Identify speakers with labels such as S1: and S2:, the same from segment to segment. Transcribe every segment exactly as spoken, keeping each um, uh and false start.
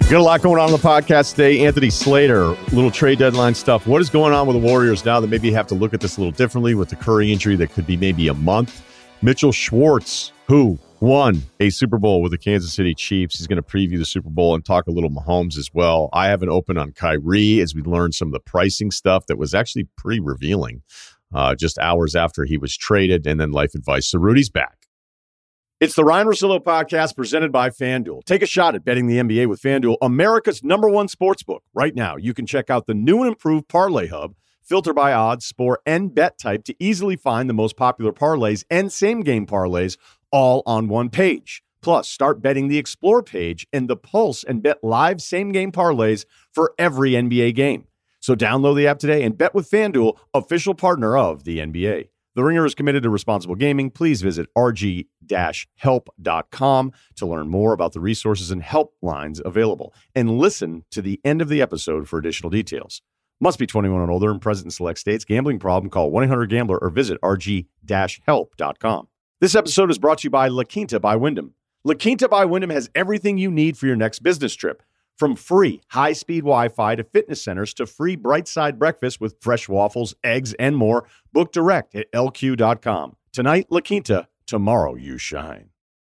S1: Got a lot going on on the podcast today. Anthony Slater, little trade deadline stuff. What is going on with the Warriors now that maybe you have to look at this a little differently with the Curry injury that could be maybe a month? Mitchell Schwartz, who won a Super Bowl with the Kansas City Chiefs. He's going to preview the Super Bowl and talk a little Mahomes as well. I have an open on Kyrie as we learned some of the pricing stuff that was actually pretty revealing uh, just hours after he was traded, and then life advice. So Rudy's back. It's the Ryan Russillo podcast presented by FanDuel. Take a shot at betting the N B A with FanDuel, America's number one sportsbook. Right now, you can check out the new and improved Parlay Hub, filter by odds, score, and bet type to easily find the most popular parlays and same-game parlays all on one page. Plus, start betting the Explore page and the Pulse and bet live same-game parlays for every N B A game. So download the app today and bet with FanDuel, official partner of the N B A. The Ringer is committed to responsible gaming. Please visit r g dash help dot com to learn more about the resources and helplines available. And listen to the end of the episode for additional details. Must be twenty-one and older and present in select states. Gambling problem? Call one eight hundred gambler or visit r g dash help dot com. This episode is brought to you by La Quinta by Wyndham. La Quinta by Wyndham has everything you need for your next business trip. From free high-speed Wi-Fi to fitness centers to free Brightside breakfast with fresh waffles, eggs, and more. Book direct at L Q dot com. Tonight, La Quinta. Tomorrow, you shine.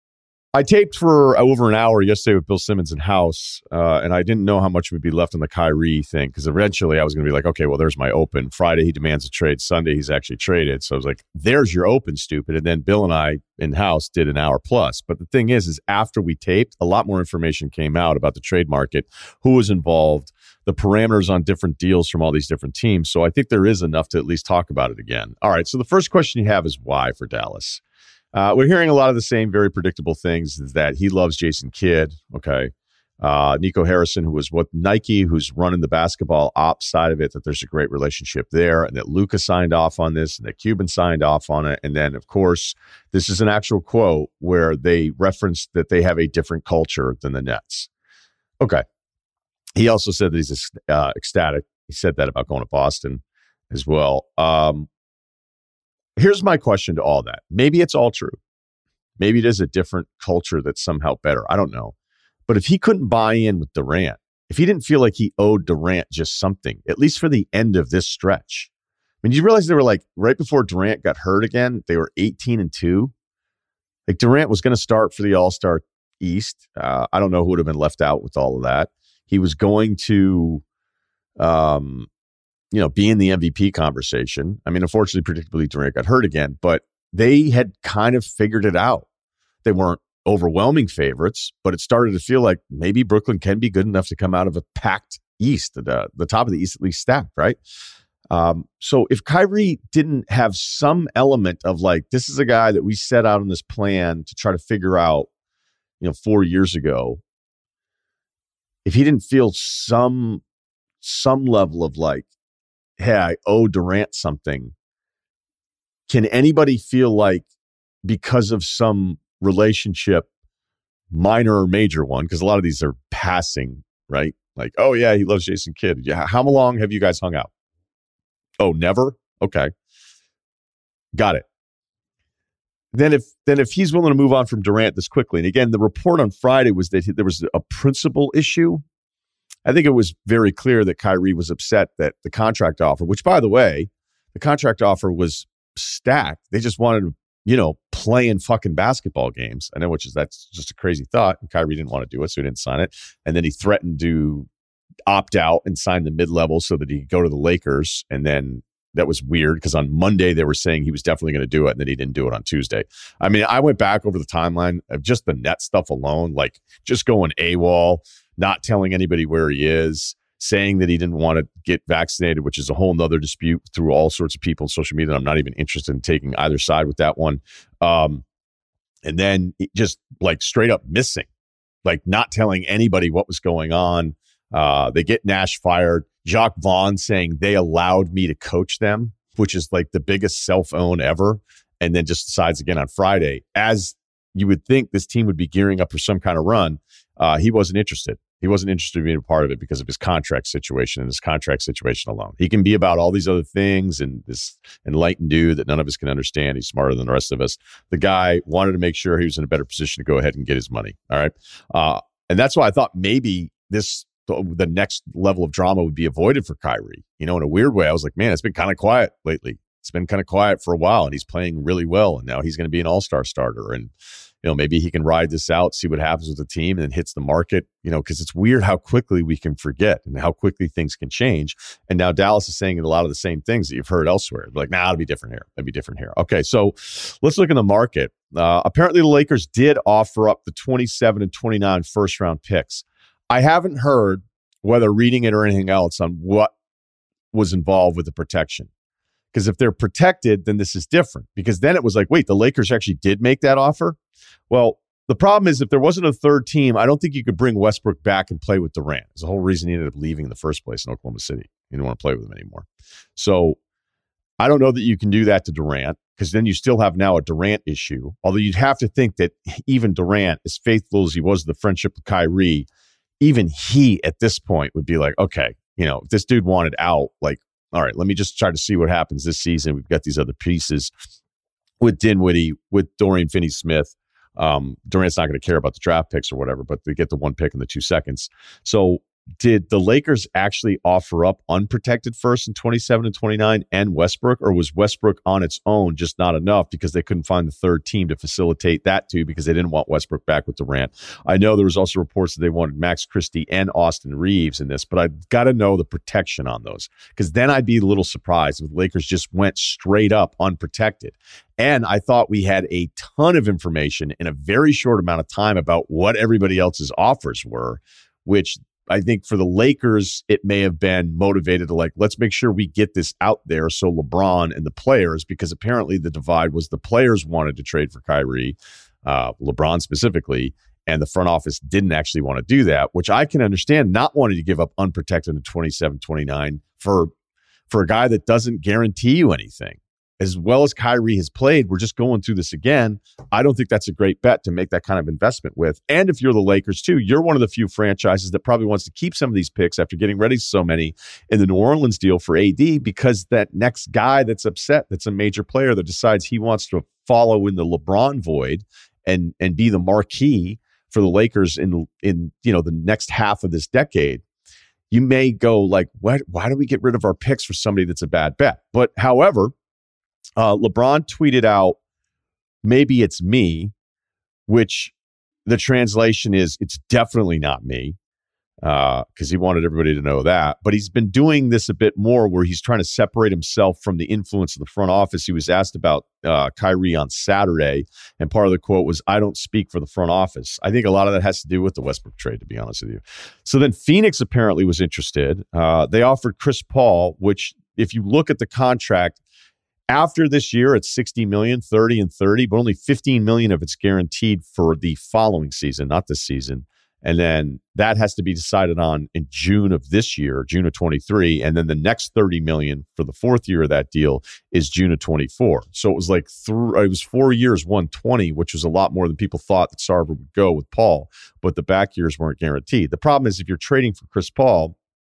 S1: I taped for over an hour yesterday with Bill Simmons in house, uh, and I didn't know how much would be left on the Kyrie thing because eventually I was going to be like, okay, well, there's my open. Friday, he demands a trade. Sunday, he's actually traded. So I was like, there's your open, stupid. And then Bill and I in house did an hour plus. But the thing is, is after we taped, a lot more information came out about the trade market, who was involved, the parameters on different deals from all these different teams. So I think there is enough to at least talk about it again. All right, so the first question you have is why for Dallas? Uh, we're hearing a lot of the same very predictable things, is that he loves Jason Kidd, okay? Uh, Nico Harrison, who was with Nike, who's running the basketball ops side of it, that there's a great relationship there, and that Luka signed off on this, and that Cuban signed off on it. And then, of course, this is an actual quote where they referenced that they have a different culture than the Nets. Okay. He also said that he's uh, ecstatic. He said that about going to Boston as well. Um, Here's my question to all that. Maybe it's all true. Maybe it is a different culture that's somehow better. I don't know. But if he couldn't buy in with Durant, if he didn't feel like he owed Durant just something, at least for the end of this stretch. I mean, you realize they were like, right before Durant got hurt again, they were eighteen and two. Like Durant was going to start for the All-Star East. Uh, I don't know who would have been left out with all of that. He was going to... Um, you know, be in the M V P conversation. I mean, unfortunately, predictably, Durant got hurt again, but they had kind of figured it out. They weren't overwhelming favorites, but it started to feel like maybe Brooklyn can be good enough to come out of a packed East, the, the top of the East at least stacked, right? Um, so if Kyrie didn't have some element of like, this is a guy that we set out on this plan to try to figure out, you know, four years ago, if he didn't feel some, some level of like, hey, I owe Durant something. Can anybody feel like because of some relationship, minor or major one, because a lot of these are passing, right? Like, oh yeah, he loves Jason Kidd. Yeah, how long have you guys hung out? Oh, never? Okay. Got it. Then if then if he's willing to move on from Durant this quickly, and again, the report on Friday was that there was a principal issue. I think it was very clear that Kyrie was upset that the contract offer, which, by the way, the contract offer was stacked. They just wanted to, you know, play in fucking basketball games. I know, which is, that's just a crazy thought. And Kyrie didn't want to do it, so he didn't sign it. And then he threatened to opt out and sign the mid-level so that he could go to the Lakers. And then that was weird because on Monday they were saying he was definitely going to do it, and then he didn't do it on Tuesday. I mean, I went back over the timeline of just the net stuff alone, like just going AWOL, not telling anybody where he is, saying that he didn't want to get vaccinated, which is a whole nother dispute through all sorts of people on social media. I'm not even interested in taking either side with that one. Um, and then just like straight up missing, like not telling anybody what was going on. Uh, they get Nash fired. Jacques Vaughn saying they allowed me to coach them, which is like the biggest self-own ever. And then just decides again on Friday, as you would think this team would be gearing up for some kind of run. Uh, he wasn't interested. He wasn't interested in being a part of it because of his contract situation and his contract situation alone. He can be about all these other things and this enlightened dude that none of us can understand. He's smarter than the rest of us. The guy wanted to make sure he was in a better position to go ahead and get his money. All right. Uh, and that's why I thought maybe this the next level of drama would be avoided for Kyrie. You know, in a weird way, I was like, man, it's been kind of quiet lately. It's been kind of quiet for a while, and he's playing really well. And now he's going to be an all-star starter. And, you know, maybe he can ride this out, see what happens with the team, and then hits the market, you know, because it's weird how quickly we can forget and how quickly things can change. And now Dallas is saying a lot of the same things that you've heard elsewhere. Like, nah, it'll be different here. It'll be different here. Okay, so let's look in the market. Uh, apparently, the Lakers did offer up the twenty-seven and twenty-nine first-round picks. I haven't heard, whether reading it or anything else, on what was involved with the protection. Because if they're protected, then this is different. Because then it was like, wait, the Lakers actually did make that offer? Well, the problem is if there wasn't a third team, I don't think you could bring Westbrook back and play with Durant. It's the whole reason he ended up leaving in the first place in Oklahoma City. He didn't want to play with him anymore. So I don't know that you can do that to Durant, because then you still have now a Durant issue. Although you'd have to think that even Durant, as faithful as he was to the friendship with Kyrie, even he at this point would be like, okay, you know, if this dude wanted out, like, all right, let me just try to see what happens this season. We've got these other pieces with Dinwiddie, with Dorian Finney-Smith. Um, Durant's not going to care about the draft picks or whatever, but they get the one pick in the two seconds. So did the Lakers actually offer up unprotected first in twenty-seven and twenty-nine and Westbrook, or was Westbrook on its own just not enough because they couldn't find the third team to facilitate that too, because they didn't want Westbrook back with Durant? I know there was also reports that they wanted Max Christie and Austin Reeves in this, but I've got to know the protection on those, because then I'd be a little surprised if the Lakers just went straight up unprotected. And I thought we had a ton of information in a very short amount of time about what everybody else's offers were, which I think for the Lakers, it may have been motivated to like, let's make sure we get this out there so LeBron and the players, because apparently the divide was the players wanted to trade for Kyrie, uh, LeBron specifically, and the front office didn't actually want to do that, which I can understand not wanting to give up unprotected in twenty-seven, twenty-nine for, for a guy that doesn't guarantee you anything. As well as Kyrie has played, we're just going through this again. I don't think that's a great bet to make that kind of investment with. And if you're the Lakers too, you're one of the few franchises that probably wants to keep some of these picks after getting ready so many in the New Orleans deal for A D, because that next guy that's upset, that's a major player that decides he wants to follow in the LeBron void and and be the marquee for the Lakers in in you know the next half of this decade, you may go like, what? Why do we get rid of our picks for somebody that's a bad bet? But however, Uh, LeBron tweeted out, maybe it's me, which the translation is, it's definitely not me, because uh, he wanted everybody to know that. But he's been doing this a bit more where he's trying to separate himself from the influence of the front office. He was asked about uh, Kyrie on Saturday, and part of the quote was, I don't speak for the front office. I think a lot of that has to do with the Westbrook trade, to be honest with you. So then Phoenix apparently was interested. Uh, they offered Chris Paul, which if you look at the contract, after this year, it's sixty million dollars, thirty and thirty, but only fifteen million dollars of it's guaranteed for the following season, not this season. And then that has to be decided on in June of this year, June of twenty-three. And then the next thirty million dollars for the fourth year of that deal is June of twenty-four. So it was like, th- it was four years, one hundred twenty, which was a lot more than people thought that Sarver would go with Paul, but the back years weren't guaranteed. The problem is if you're trading for Chris Paul,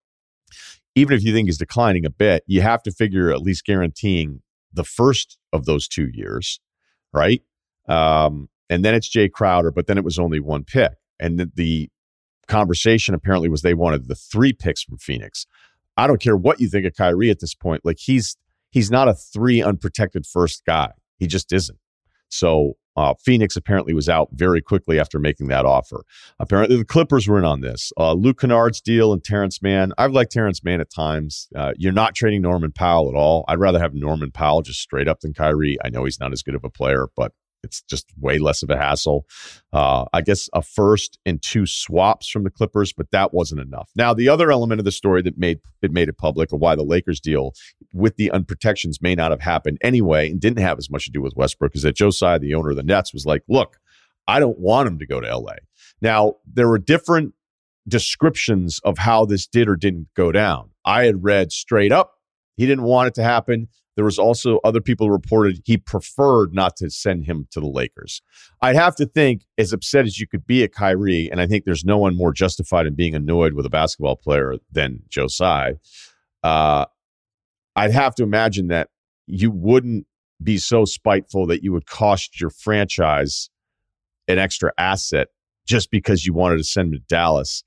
S1: even if you think he's declining a bit, you have to figure at least guaranteeing the first of those two years, right? Um, and then it's Jay Crowder, but then it was only one pick. And the, the conversation apparently was they wanted the three picks from Phoenix. I don't care what you think of Kyrie at this point. Like he's he's not a three unprotected first guy. He just isn't. So uh, Phoenix apparently was out very quickly after making that offer. Apparently the Clippers were in on this. Uh, Luke Kennard's deal and Terrence Mann. I've liked Terrence Mann at times. Uh, you're not trading Norman Powell at all. I'd rather have Norman Powell just straight up than Kyrie. I know he's not as good of a player, but it's just way less of a hassle. Uh, I guess a first and two swaps from the Clippers, but that wasn't enough. Now, the other element of the story that made it made it public of why the Lakers deal with the unprotections may not have happened anyway and didn't have as much to do with Westbrook is that Joe Tsai, the owner of the Nets, was like, look, I don't want him to go to L A. Now, there were different descriptions of how this did or didn't go down. I had read straight up, he didn't want it to happen. There was also other people who reported he preferred not to send him to the Lakers. I'd have to think, as upset as you could be at Kyrie, and I think there's no one more justified in being annoyed with a basketball player than Joe Tsai, uh, I'd have to imagine that you wouldn't be so spiteful that you would cost your franchise an extra asset just because you wanted to send him to Dallas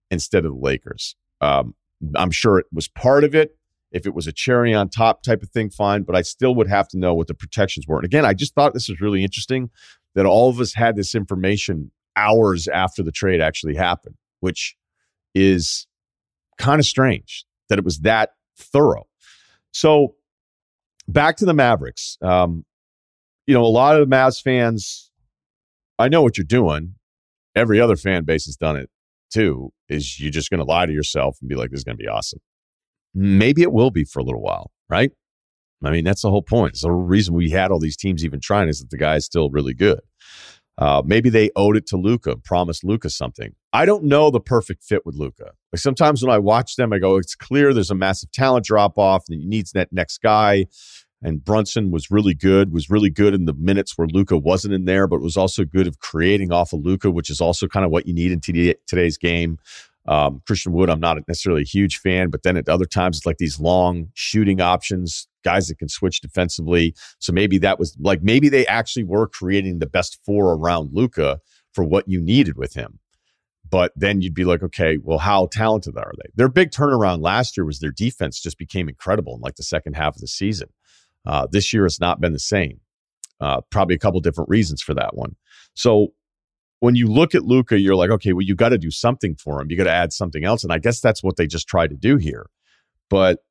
S1: instead of the Lakers. Um, I'm sure it was part of it. If it was a cherry on top type of thing, fine. But I still would have to know what the protections were. And again, I just thought this was really interesting that all of us had this information hours after the trade actually happened, which is kind of strange that it was that thorough. So back to the Mavericks. Um, you know, a lot of the Mavs fans, I know what you're doing. Every other fan base has done it too, is you're just going to lie to yourself and be like, this is going to be awesome. Maybe it will be for a little while, right? I mean, that's the whole point. It's the reason we had all these teams even trying is that the guy is still really good. Uh, maybe they owed it to Luka, promised Luka something. I don't know the perfect fit with Luka. Like sometimes when I watch them, I go, it's clear there's a massive talent drop off and he needs that next guy. And Brunson was really good, was really good in the minutes where Luka wasn't in there, but was also good of creating off of Luka, which is also kind of what you need in t- today's game. Um, Christian Wood, I'm not necessarily a huge fan, but then at other times, it's like these long shooting options, guys that can switch defensively. So maybe that was like, maybe they actually were creating the best four around Luka for what you needed with him. But then you'd be like, okay, well, how talented are they? Their big turnaround last year was their defense just became incredible in like the second half of the season. Uh, this year has not been the same. Uh, probably a couple different reasons for that one. So when you look at Luka, you're like, okay, well, you got to do something for him. You got to add something else. And I guess that's what they just tried to do here. But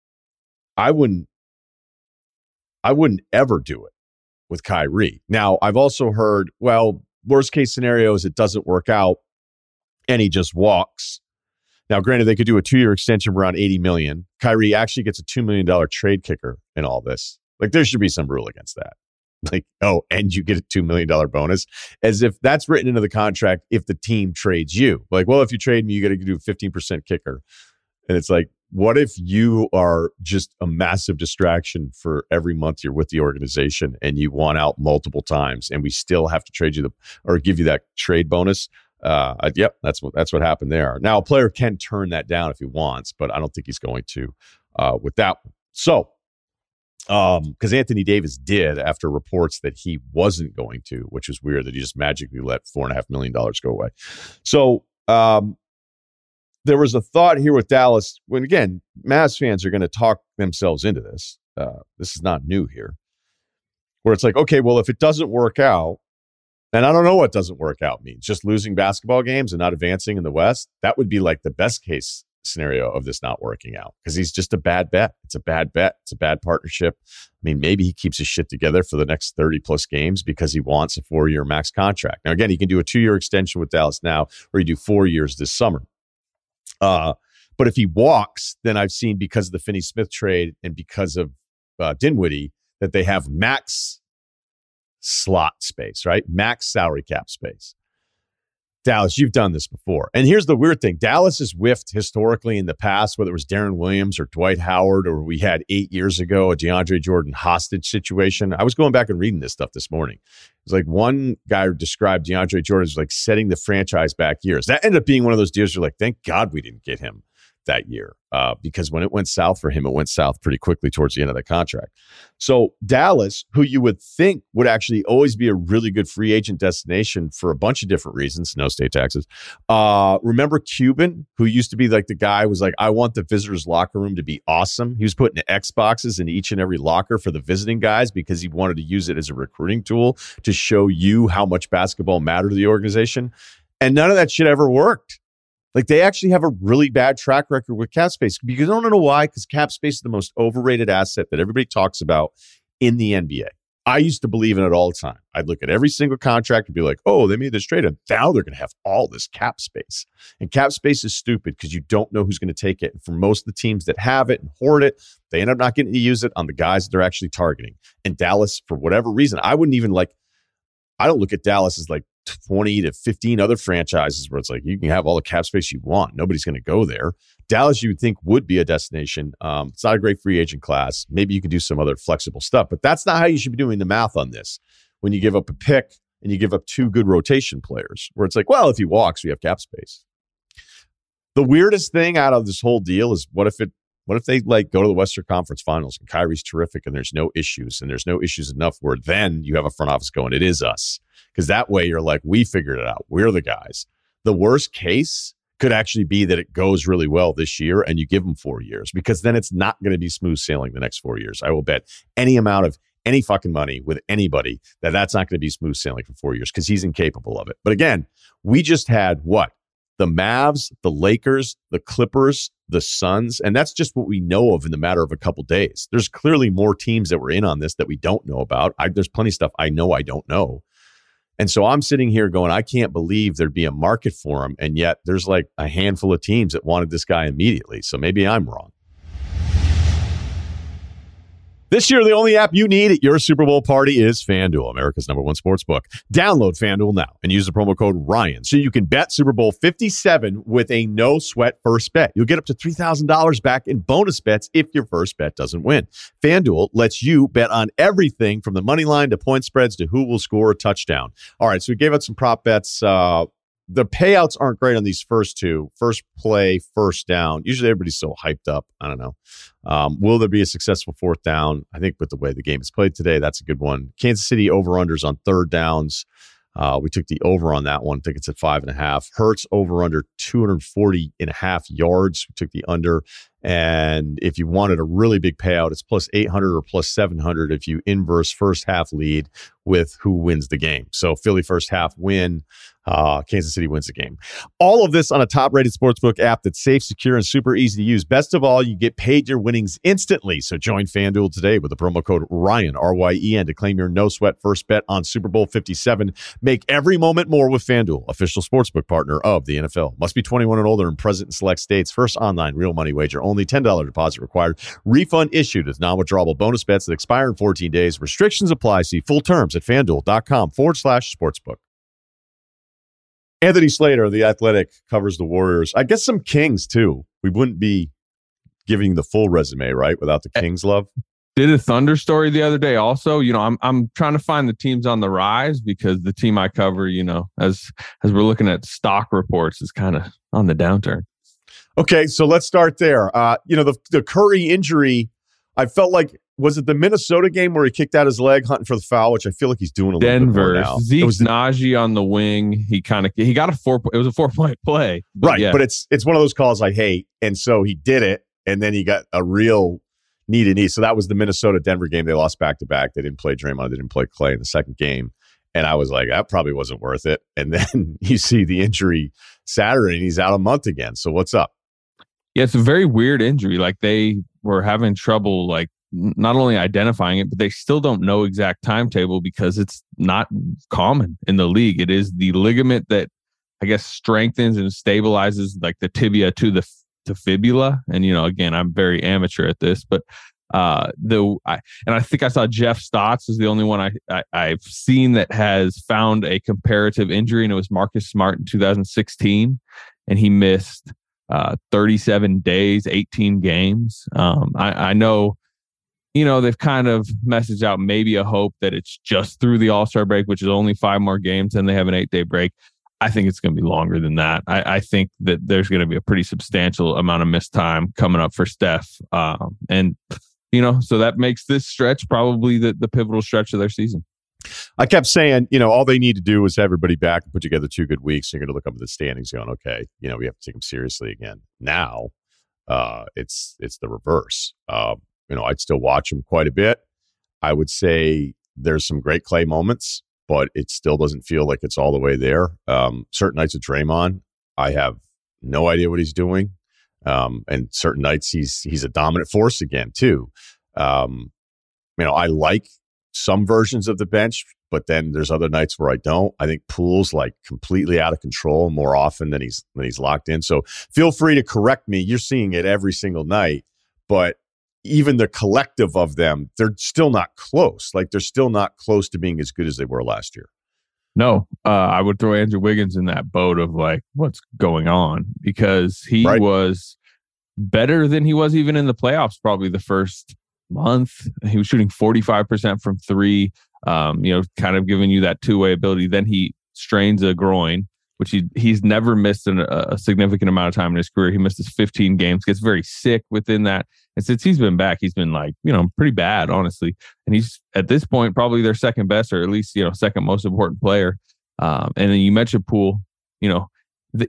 S1: I wouldn't, I wouldn't ever do it with Kyrie. Now, I've also heard, well, worst case scenario is it doesn't work out and he just walks. Now, granted, they could do a two-year extension for around eighty million dollars. Kyrie actually gets a two million dollars trade kicker in all this. Like, there should be some rule against that. Like, oh, and you get a two million dollars bonus, as if that's written into the contract if the team trades you. Like, well, if you trade me, you got to do a fifteen percent kicker. And it's like, what if you are just a massive distraction for every month you're with the organization and you want out multiple times and we still have to trade you the or give you that trade bonus? Uh, I, yep, that's what that's what happened there. Now, a player can turn that down if he wants, but I don't think he's going to uh, with that one. So, um, because Anthony Davis did after reports that he wasn't going to, which was weird that he just magically let four and a half million dollars go away. So, um, there was a thought here with Dallas when, again, Mavs fans are going to talk themselves into this. Uh, this is not new here, where it's like, okay, well, if it doesn't work out, and I don't know what doesn't work out means, just losing basketball games and not advancing in the West, that would be like the best case scenario of this not working out because he's just a bad bet. It's a bad bet. It's a bad partnership. I mean, maybe he keeps his shit together for the next thirty plus games because he wants a four-year max contract. Now, again, he can do a two-year extension with Dallas now, or you do four years this summer. Uh, but if he walks, then I've seen because of the Finney-Smith trade and because of uh, Dinwiddie that they have max slot space, right? Max salary cap space. Dallas, you've done this before. And here's the weird thing. Dallas has whiffed historically in the past, whether it was Darren Williams or Dwight Howard, or we had eight years ago a DeAndre Jordan hostage situation. I was going back and reading this stuff this morning. It was like one guy described DeAndre Jordan as like setting the franchise back years. That ended up being one of those deals you're like, thank God we didn't get him that year uh, because when it went south for him, it went south pretty quickly towards the end of the contract. So Dallas, who you would think would actually always be a really good free agent destination for a bunch of different reasons, no state taxes. Uh, remember Cuban, who used to be like the guy who was like, I want the visitors' locker room to be awesome. He was putting Xboxes in each and every locker for the visiting guys because he wanted to use it as a recruiting tool to show you how much basketball mattered to the organization. And none of that shit ever worked. Like, they actually have a really bad track record with cap space. Because I don't know why, because cap space is the most overrated asset that everybody talks about in the N B A. I used to believe in it all the time. I'd look at every single contract and be like, oh, they made this trade, and now they're going to have all this cap space. And cap space is stupid because you don't know who's going to take it. And for most of the teams that have it and hoard it, they end up not getting to use it on the guys that they're actually targeting. And Dallas, for whatever reason, I wouldn't even like, I don't look at Dallas as like twenty to fifteen other franchises where it's like you can have all the cap space you want. Nobody's going to go there. Dallas, you would think, would be a destination. Um, it's not a great free agent class. Maybe you could do some other flexible stuff, but that's not how you should be doing the math on this. When you give up a pick and you give up two good rotation players, where it's like, well, if he walks, we have cap space. The weirdest thing out of this whole deal is what if it, what if they like go to the Western Conference Finals and Kyrie's terrific and there's no issues and there's no issues enough where then you have a front office going, it is us. Because that way you're like, we figured it out. We're the guys. The worst case, could actually be that it goes really well this year and you give him four years because then it's not going to be smooth sailing the next four years. I will bet any amount of any fucking money with anybody that that's not going to be smooth sailing for four years because he's incapable of it. But again, we just had what? The Mavs, the Lakers, the Clippers, the Suns, and that's just what we know of in the matter of a couple days. There's clearly more teams that were in on this that we don't know about. I, there's plenty of stuff I know I don't know. And so I'm sitting here going, I can't believe there'd be a market for him. And yet there's like a handful of teams that wanted this guy immediately. So maybe I'm wrong. This year, the only app you need at your Super Bowl party is FanDuel, America's number one sports book. Download FanDuel now and use the promo code Ryan so you can bet Super Bowl fifty-seven with a no-sweat first bet. You'll get up to three thousand dollars back in bonus bets if your first bet doesn't win. FanDuel lets you bet on everything from the money line to point spreads to who will score a touchdown. All right, so we gave out some prop bets. Uh, the payouts aren't great on these first two. First play, first down. Usually everybody's so hyped up. I don't know. Um, will there be a successful fourth down? I think with the way the game is played today, that's a good one. Kansas City over-unders on third downs. Uh, we took the over on that one. I think it's at five and a half. Hurts over under two hundred forty and a half yards. We took the under. And if you wanted a really big payout, it's plus eight hundred or plus seven hundred if you inverse first half lead with who wins the game. So Philly first half win, uh, Kansas City wins the game. All of this on a top-rated sportsbook app that's safe, secure, and super easy to use. Best of all, you get paid your winnings instantly. So join FanDuel today with the promo code Ryan, R Y E N, to claim your no-sweat first bet on Super Bowl fifty-seven. Make every moment more with FanDuel, official sportsbook partner of the N F L. Must be twenty-one and older and present in select states. First online real money wager. Only ten dollars deposit required. Refund issued with non-withdrawable bonus bets that expire in fourteen days. Restrictions apply. See full terms at FanDuel.com forward slash sportsbook. Anthony Slater of The Athletic covers the Warriors. I guess some Kings, too. We wouldn't be giving the full resume, right, without the Kings love.
S2: Did a Thunder story the other day also. You know, I'm I'm trying to find the teams on the rise because the team I cover, you know, as as we're looking at stock reports, is kind of on the downturn.
S1: Okay, so let's start there. Uh, you know, the, the Curry injury, I felt like, was it the Minnesota game where he kicked out his leg hunting for the foul, which I feel like he's doing a little
S2: Denver,
S1: bit more now.
S2: Zeke
S1: was the,
S2: Naji on the wing. He kind of he got a four. It was a four point play,
S1: but right? Yeah. But it's it's one of those calls I hate, and so he did it, and then he got a real knee to knee. So that was the Minnesota Denver game. They lost back to back. They didn't play Draymond. They didn't play Clay in the second game, and I was like, that probably wasn't worth it. And then you see the injury Saturday, and he's out a month again. So what's up?
S2: Yeah, it's a very weird injury. Like they were having trouble, like not only identifying it, but they still don't know exact timetable because it's not common in the league. It is the ligament that I guess strengthens and stabilizes like the tibia to the to fibula. And you know, again, I'm very amateur at this, but uh, the I, and I think I saw Jeff Stotts is the only one I, I I've seen that has found a comparative injury, and it was Marcus Smart in two thousand sixteen, and he missed uh, thirty-seven days, eighteen games. Um, I, I know. You know, they've kind of messaged out maybe a hope that it's just through the All-Star break, which is only five more games, and they have an eight-day break. I think it's going to be longer than that. I, I think that there's going to be a pretty substantial amount of missed time coming up for Steph. Um, and, you know, so that makes this stretch probably the, the pivotal stretch of their season.
S1: I kept saying, you know, all they need to do is have everybody back and put together two good weeks. You're going to look up at the standings going, okay, you know, we have to take them seriously again. Now, uh, it's it's the reverse. Um, You know, I'd still watch him quite a bit. I would say there's some great Clay moments, but it still doesn't feel like it's all the way there. Um, certain nights with Draymond, I have no idea what he's doing. Um, and certain nights he's he's a dominant force again, too. Um, you know, I like some versions of the bench, but then there's other nights where I don't. I think Poole's like completely out of control more often than he's than he's locked in. So feel free to correct me. You're seeing it every single night, but even the collective of them, they're still not close. Like they're still not close to being as good as they were last year.
S2: No, uh, I would throw Andrew Wiggins in that boat of like, what's going on? Because he right. was better than he was even in the playoffs, probably the first month. He was shooting forty-five percent from three, um, you know, kind of giving you that two-way ability. Then he strains a groin, which he he's never missed an, a significant amount of time in his career. He misses fifteen games, gets very sick within that. And since he's been back, he's been like, you know, pretty bad, honestly. And he's at this point probably their second best, or at least, you know, second most important player. Um, and then you mentioned Poole, you know, the,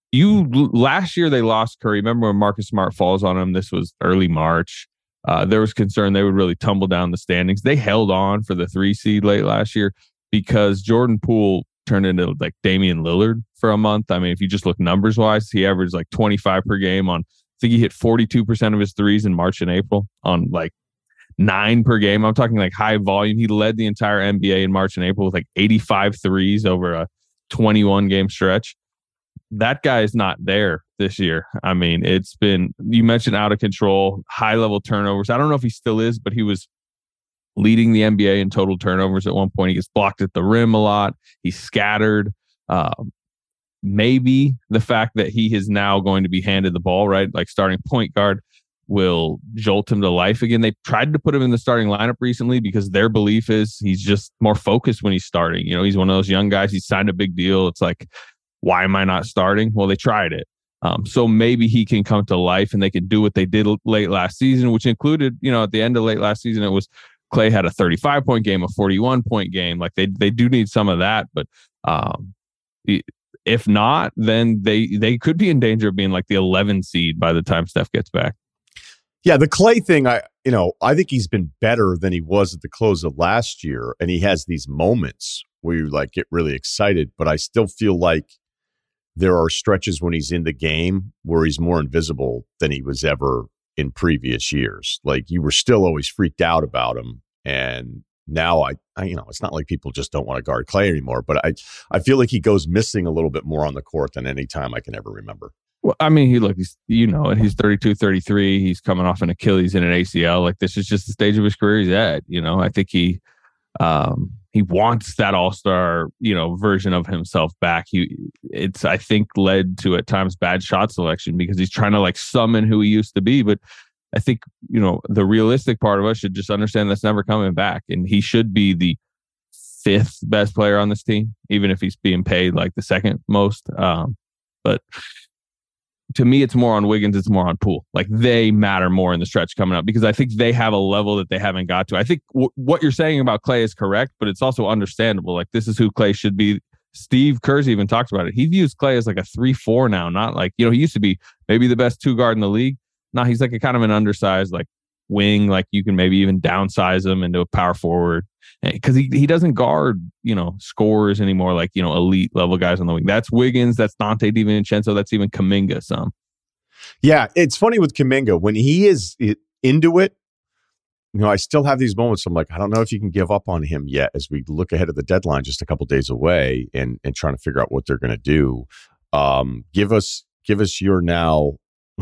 S2: You last year they lost Curry. Remember when Marcus Smart falls on him? This was early March. Uh, there was concern they would really tumble down the standings. They held on for the three seed late last year because Jordan Poole turned into like Damian Lillard for a month. I mean, if you just look numbers wise, he averaged like twenty-five per game on, I think he hit forty-two percent of his threes in March and April on like nine per game. I'm talking like high volume. He led the entire N B A in March and April with like eighty-five threes over a twenty-one game stretch. That guy is not there this year. I mean, it's been, you mentioned out of control, high level turnovers. I don't know if he still is, but he was leading the N B A in total turnovers at one point. He gets blocked at the rim a lot. He's scattered. Uh, maybe the fact that he is now going to be handed the ball, right? Like starting point guard will jolt him to life again. They tried to put him in the starting lineup recently because their belief is he's just more focused when he's starting. You know, he's one of those young guys. He's signed a big deal. It's like, why am I not starting? Well, they tried it. Um, so maybe he can come to life and they can do what they did late last season, which included, you know, at the end of late last season, it was Klay had a thirty-five point game, a forty-one point game. Like they they do need some of that. But um, if not, then they they could be in danger of being like the eleven seed by the time Steph gets back.
S1: Yeah, the Klay thing, I you know, I think he's been better than he was at the close of last year. And he has these moments where you like get really excited, but I still feel like there are stretches when he's in the game where he's more invisible than he was ever in previous years. Like you were still always freaked out about him. And now I, I you know, it's not like people just don't want to guard Klay anymore, but I, I feel like he goes missing a little bit more on the court than any time I can ever remember.
S2: Well, I mean, he look, he's, you know, and he's thirty-two, thirty-three. He's coming off an Achilles and an A C L. Like this is just the stage of his career he's at. You know, I think he, um, he wants that all-star, you know, version of himself back. He, it's, I think, led to at times bad shot selection because he's trying to like summon who he used to be. But I think, you know, the realistic part of us should just understand that's never coming back. And he should be the fifth best player on this team, even if he's being paid like the second most. Um, but to me, it's more on Wiggins. It's more on Poole. Like they matter more in the stretch coming up because I think they have a level that they haven't got to. I think w- what you're saying about Klay is correct, but it's also understandable. Like this is who Klay should be. Steve Kerr's even talked about it. He views Klay as like a three four now, not like, you know, he used to be maybe the best two guard in the league. Now he's like a kind of an undersized like wing. Like you can maybe even downsize him into a power forward because he, he doesn't guard, you know, scorers anymore, like, you know, elite level guys on the wing. That's Wiggins. That's Dante DiVincenzo. That's even Kuminga some.
S1: Yeah, it's funny with Kuminga. When he is into it, you know, I still have these moments. I'm like, I don't know if you can give up on him yet as we look ahead of the deadline just a couple days away and, and trying to figure out what they're going to do. Um, give us give us your now,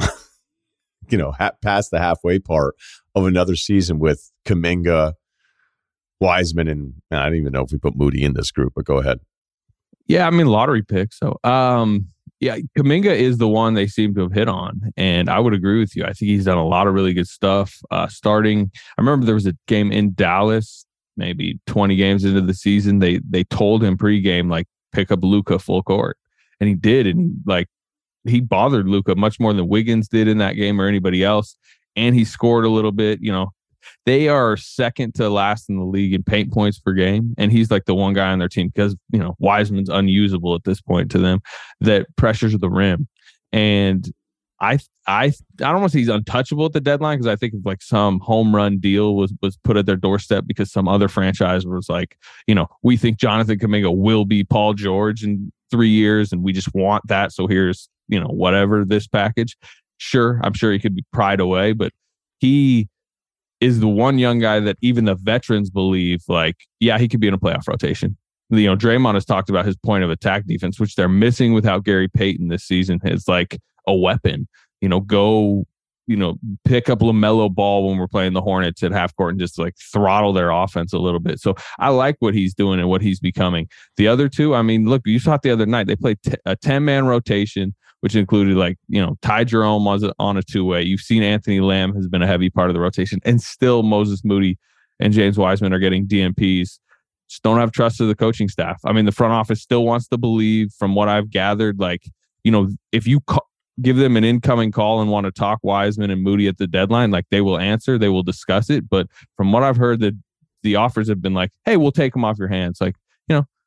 S1: you know, ha- past the halfway part of another season with Kuminga, Wiseman, and, and I don't even know if we put Moody in this group, but go ahead.
S2: Yeah, I mean, lottery pick. So, um, yeah, Kuminga is the one they seem to have hit on. And I would agree with you. I think he's done a lot of really good stuff. Uh, starting, I remember there was a game in Dallas, maybe twenty games into the season. They they told him pregame, like, pick up Luka full court. And he did. And he, like, he bothered Luka much more than Wiggins did in that game or anybody else. And he scored a little bit. You know, they are second to last in the league in paint points per game. And he's like the one guy on their team because, you know, Wiseman's unusable at this point to them that pressures the rim. And I, I, I don't want to say he's untouchable at the deadline because I think if like some home run deal was, was put at their doorstep because some other franchise was like, you know, we think Jonathan Kuminga will be Paul George in three years and we just want that. So here's, you know, whatever this package. Sure, I'm sure he could be pried away, but he is the one young guy that even the veterans believe, like, yeah, he could be in a playoff rotation. You know, Draymond has talked about his point of attack defense, which they're missing without Gary Payton this season. It's like a weapon. You know, go, you know, pick up LaMelo Ball when we're playing the Hornets at half court and just like throttle their offense a little bit. So I like what he's doing and what he's becoming. The other two, I mean, look, you saw it the other night. They played t- a ten-man rotation, which included like, you know, Ty Jerome was on a two-way. You've seen Anthony Lamb has been a heavy part of the rotation, and still Moses Moody and James Wiseman are getting D N Ps. Just don't have trust of the coaching staff. I mean, the front office still wants to believe, from what I've gathered, like, you know, if you ca- give them an incoming call and want to talk Wiseman and Moody at the deadline, like they will answer, they will discuss it. But from what I've heard, that the offers have been like, hey, we'll take them off your hands. Like, you know,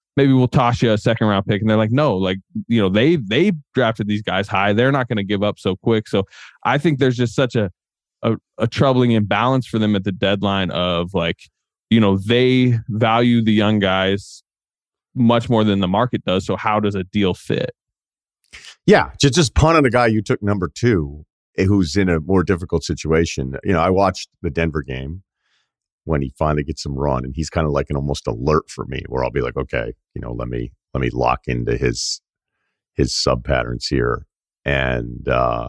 S2: maybe we'll toss you a second round pick. And they're like, no, like, you know, they, they drafted these guys high. They're not going to give up so quick. So I think there's just such a, a, a troubling imbalance for them at the deadline of like, you know, they value the young guys much more than the market does. So how does a deal fit?
S1: Yeah. Just, just punt on the guy you took number two, who's in a more difficult situation. You know, I watched the Denver game when he finally gets some run, and he's kind of like an almost alert for me, where I'll be like, okay, you know, let me let me lock into his his sub patterns here, and uh,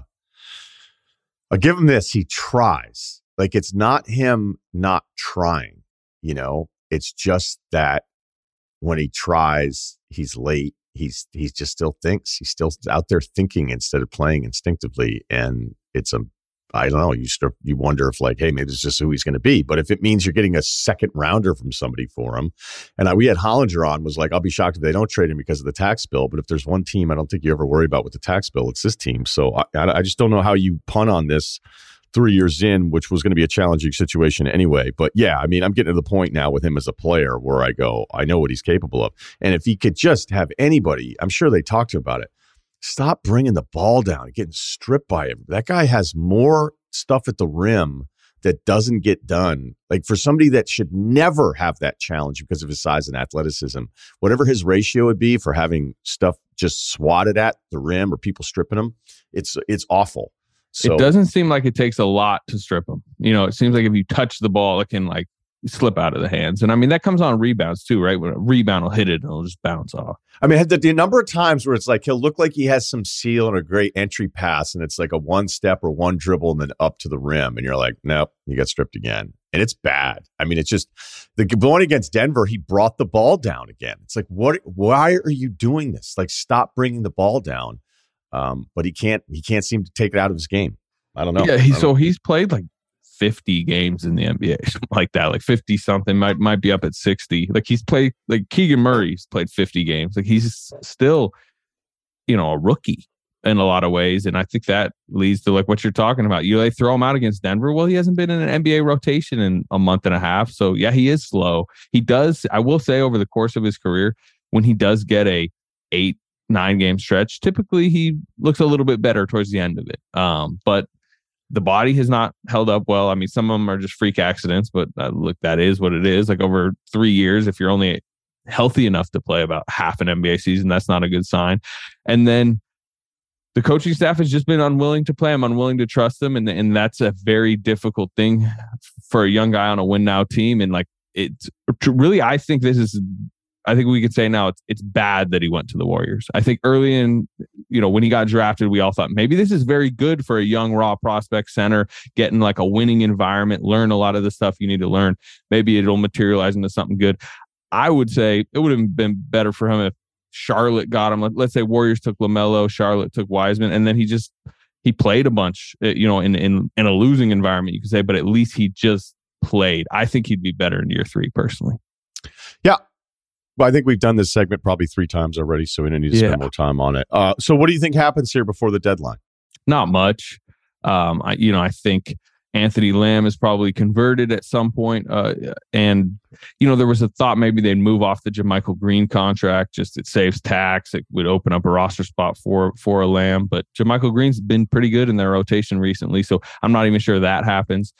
S1: I'll give him this: he tries. Like, it's not him not trying, you know, it's just that when he tries, he's late. He's he's just still thinks. He's still out there thinking instead of playing instinctively, and it's a I don't know. You start, you wonder if like, hey, maybe this is just who he's going to be. But if it means you're getting a second rounder from somebody for him, and I, we had Hollinger on, was like, I'll be shocked if they don't trade him because of the tax bill. But if there's one team I don't think you ever worry about with the tax bill, it's this team. So I, I just don't know how you punt on this three years in, which was going to be a challenging situation anyway. But yeah, I mean, I'm getting to the point now with him as a player where I go, I know what he's capable of. And if he could just have anybody, I'm sure they talked to him about it. Stop bringing the ball down and getting stripped by it. That guy has more stuff at the rim that doesn't get done. Like, for somebody that should never have that challenge because of his size and athleticism, whatever his ratio would be for having stuff just swatted at the rim or people stripping him, it's it's awful. So,
S2: it doesn't seem like it takes a lot to strip him. You know, it seems like if you touch the ball, it can like slip out of the hands. And I mean, that comes on rebounds too, right? When a rebound will hit it and it'll just bounce off.
S1: I mean, the, the number of times where it's like he'll look like he has some seal and a great entry pass, and it's like a one step or one dribble and then up to the rim, and you're like, nope, you got stripped again. And it's bad. I mean, it's just the one against Denver, he brought the ball down again. It's like, what? Why are you doing this? Like, stop bringing the ball down. Um, but he can't. He can't seem to take it out of his game. I don't know.
S2: Yeah, he,
S1: don't
S2: so
S1: know.
S2: he's played like fifty games in the N B A, something like that, like fifty something, might might be up at sixty. Like, he's played, like Keegan Murray's played fifty games. Like, he's still, you know, a rookie in a lot of ways. And I think that leads to like what you're talking about. You like throw him out against Denver. Well, he hasn't been in an N B A rotation in a month and a half. So yeah, he is slow. He does, I will say, over the course of his career, when he does get a eight, nine game stretch, typically he looks a little bit better towards the end of it. Um, but the body has not held up well. I mean, some of them are just freak accidents, but uh, look, that is what it is. Like, over three years, if you're only healthy enough to play about half an N B A season, that's not a good sign. And then the coaching staff has just been unwilling to play him, unwilling to trust him. And, and that's a very difficult thing for a young guy on a win now team. And like, it's really, I think this is, I think we could say now it's it's bad that he went to the Warriors. I think early in, you know, when he got drafted, we all thought maybe this is very good for a young raw prospect center, getting like a winning environment, learn a lot of the stuff you need to learn. Maybe it'll materialize into something good. I would say it would have been better for him if Charlotte got him. Let's say Warriors took LaMelo, Charlotte took Wiseman, and then he just he played a bunch, you know, in in in a losing environment, you could say, but at least he just played. I think he'd be better in year three, personally.
S1: Yeah. Well, I think we've done this segment probably three times already, so we don't need to
S2: yeah.
S1: spend more time on it. Uh, so what do you think happens here before the deadline?
S2: Not much. Um, I, you know, I think Anthony Lamb is probably converted at some point. Uh, and, you know, there was a thought maybe they'd move off the JaMychal Green contract. Just it saves tax. It would open up a roster spot for, for a Lamb. But JaMychal Green's been pretty good in their rotation recently, so I'm not even sure that happens.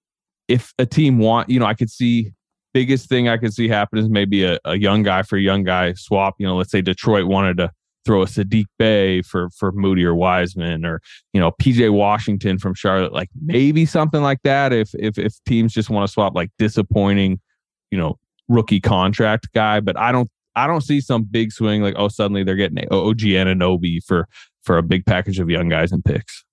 S2: If a team want, you know, I could see... Biggest thing I could see happen is maybe a, a young guy for a young guy swap. You know, let's say Detroit wanted to throw a Sadiq Bey for for Moody or Wiseman, or, you know, P J Washington from Charlotte. Like, maybe something like that. If if if teams just want to swap like disappointing, you know, rookie contract guy. But I don't I don't see some big swing like, oh, suddenly they're getting O G Anunoby for for a big package of young guys and picks.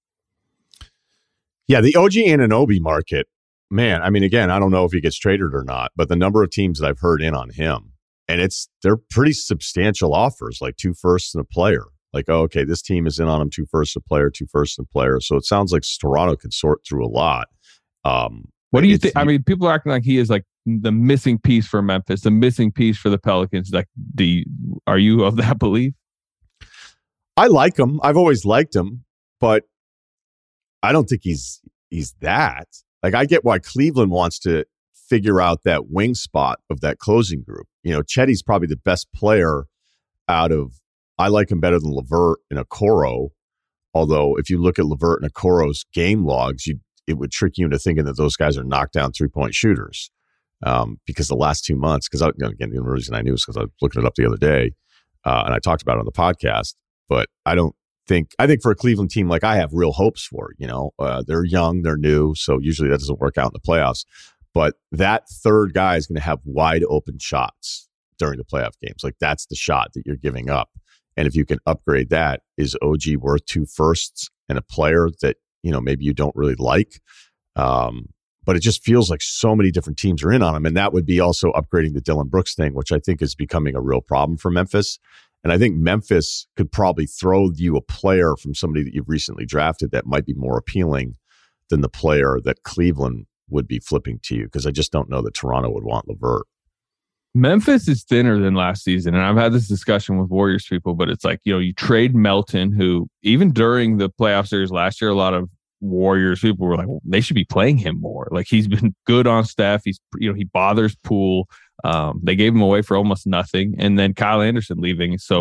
S1: Yeah, the O G Anunoby market. Man, I mean, again, I don't know if he gets traded or not, but the number of teams that I've heard in on him, and it's they're pretty substantial offers, like two firsts and a player. Like, oh, okay, this team is in on him, two firsts, a player, two firsts, and a player. So it sounds like Toronto can sort through a lot. Um,
S2: what do you think? I mean, people are acting like he is like the missing piece for Memphis, the missing piece for the Pelicans. Like, do you, are you of that belief?
S1: I like him. I've always liked him, but I don't think he's he's that. Like, I get why Cleveland wants to figure out that wing spot of that closing group. You know, Chetty's probably the best player out of, I like him better than LeVert and Okoro. Although if you look at LeVert and Okoro's game logs, you it would trick you into thinking that those guys are knockdown three-point shooters. Um, because the last two months, because again, the only reason I knew is because I was looking it up the other day, uh, and I talked about it on the podcast. But I don't think, I think for a Cleveland team like I have real hopes for, you know, uh, they're young, they're new, so usually that doesn't work out in the playoffs. But that third guy is going to have wide open shots during the playoff games. Like that's the shot that you're giving up. And if you can upgrade that, is O G worth two firsts and a player that, you know, maybe you don't really like? Um, but it just feels like so many different teams are in on him. And that would be also upgrading the Dillon Brooks thing, which I think is becoming a real problem for Memphis. And I think Memphis could probably throw you a player from somebody that you've recently drafted that might be more appealing than the player that Cleveland would be flipping to you. Because I just don't know that Toronto would want LeVert.
S2: Memphis is thinner than last season. And I've had this discussion with Warriors people, but it's like, you know, you trade Melton, who even during the playoff series last year, a lot of Warriors people were like, well, they should be playing him more. Like he's been good on Steph. He's, you know, he bothers Poole. Um, they gave him away for almost nothing. And then Kyle Anderson leaving. So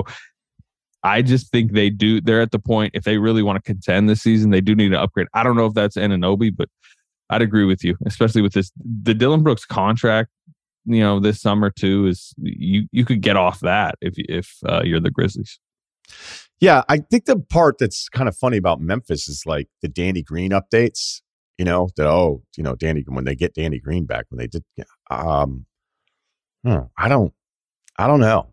S2: I just think they do, they're at the point, if they really want to contend this season, they do need to upgrade. I don't know if that's Anunoby, but I'd agree with you, especially with this, the Dillon Brooks contract, you know, this summer too, is you, you could get off that if, if uh, you're the Grizzlies.
S1: Yeah, I think the part that's kind of funny about Memphis is like the Danny Green updates, you know, that, oh, you know, Danny, when they get Danny Green back, when they did, um, hmm, I don't, I don't know.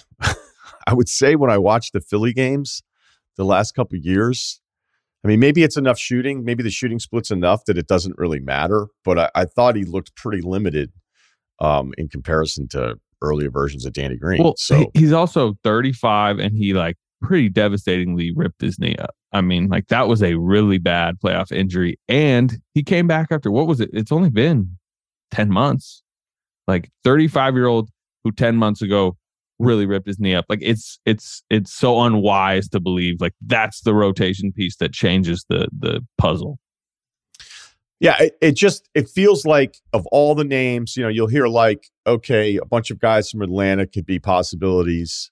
S1: I would say when I watched the Philly games the last couple of years, I mean, maybe it's enough shooting. Maybe the shooting split's enough that it doesn't really matter. But I, I thought he looked pretty limited um, in comparison to earlier versions of Danny Green.
S2: Well,
S1: so
S2: he's also thirty-five and he like pretty devastatingly ripped his knee up. I mean, like that was a really bad playoff injury. And he came back after, what was it? It's only been ten months. Like thirty-five-year-old who ten months ago really ripped his knee up. Like it's it's it's so unwise to believe like that's the rotation piece that changes the the puzzle.
S1: Yeah, it, it just it feels like of all the names, you know, you'll hear like, okay, a bunch of guys from Atlanta could be possibilities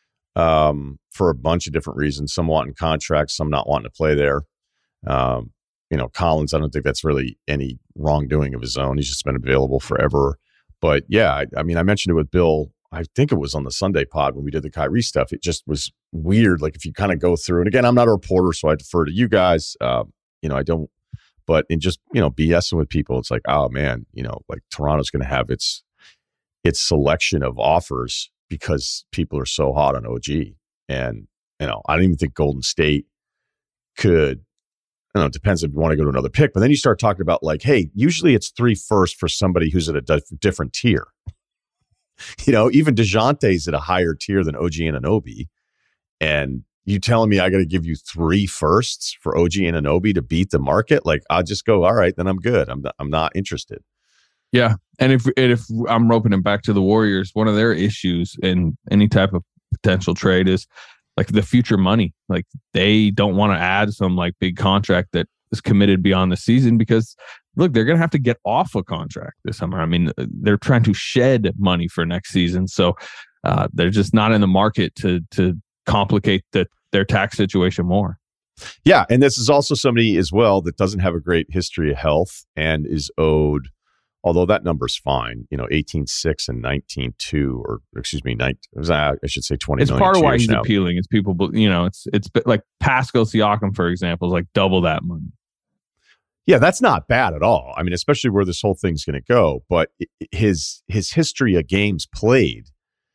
S1: um, for a bunch of different reasons. Some wanting contracts, some not wanting to play there. Um, you know, Collins, I don't think that's really any wrongdoing of his own. He's just been available forever. But yeah, I, I mean, I mentioned it with Bill. I think it was on the Sunday pod when we did the Kyrie stuff. It just was weird. Like if you kind of go through, and again, I'm not a reporter, so I defer to you guys. Uh, you know, I don't. But in just, you know, BSing with people, it's like, oh man, you know, like Toronto's going to have its its selection of offers because people are so hot on O G. And, you know, I don't even think Golden State could, I don't know, it depends if you want to go to another pick. But then you start talking about like, hey, usually it's three first for somebody who's at a di- different tier. You know, even DeJounte's at a higher tier than O G Anunoby. And you telling me I got to give you three firsts for O G Anunoby to beat the market? Like, I'll just go, all right, then I'm good. I'm not, I'm not interested.
S2: Yeah. And if, and if I'm roping it back to the Warriors, one of their issues in any type of potential trade is like the future money. Like they don't want to add some like big contract that is committed beyond the season because look, they're going to have to get off a contract this summer. I mean, they're trying to shed money for next season. So uh, they're just not in the market to, to complicate the, their tax situation more.
S1: Yeah. And this is also somebody as well that doesn't have a great history of health and is owed, although that number's fine, you know, eighteen six and nineteen two, or excuse me, nine, I should say twenty
S2: it's
S1: million.
S2: It's part of why he's
S1: now.
S2: appealing. It's people, you know, it's, it's like Pascal Siakam, for example, is like double that money.
S1: Yeah, that's not bad at all. I mean, especially where this whole thing's going to go. But his his history of games played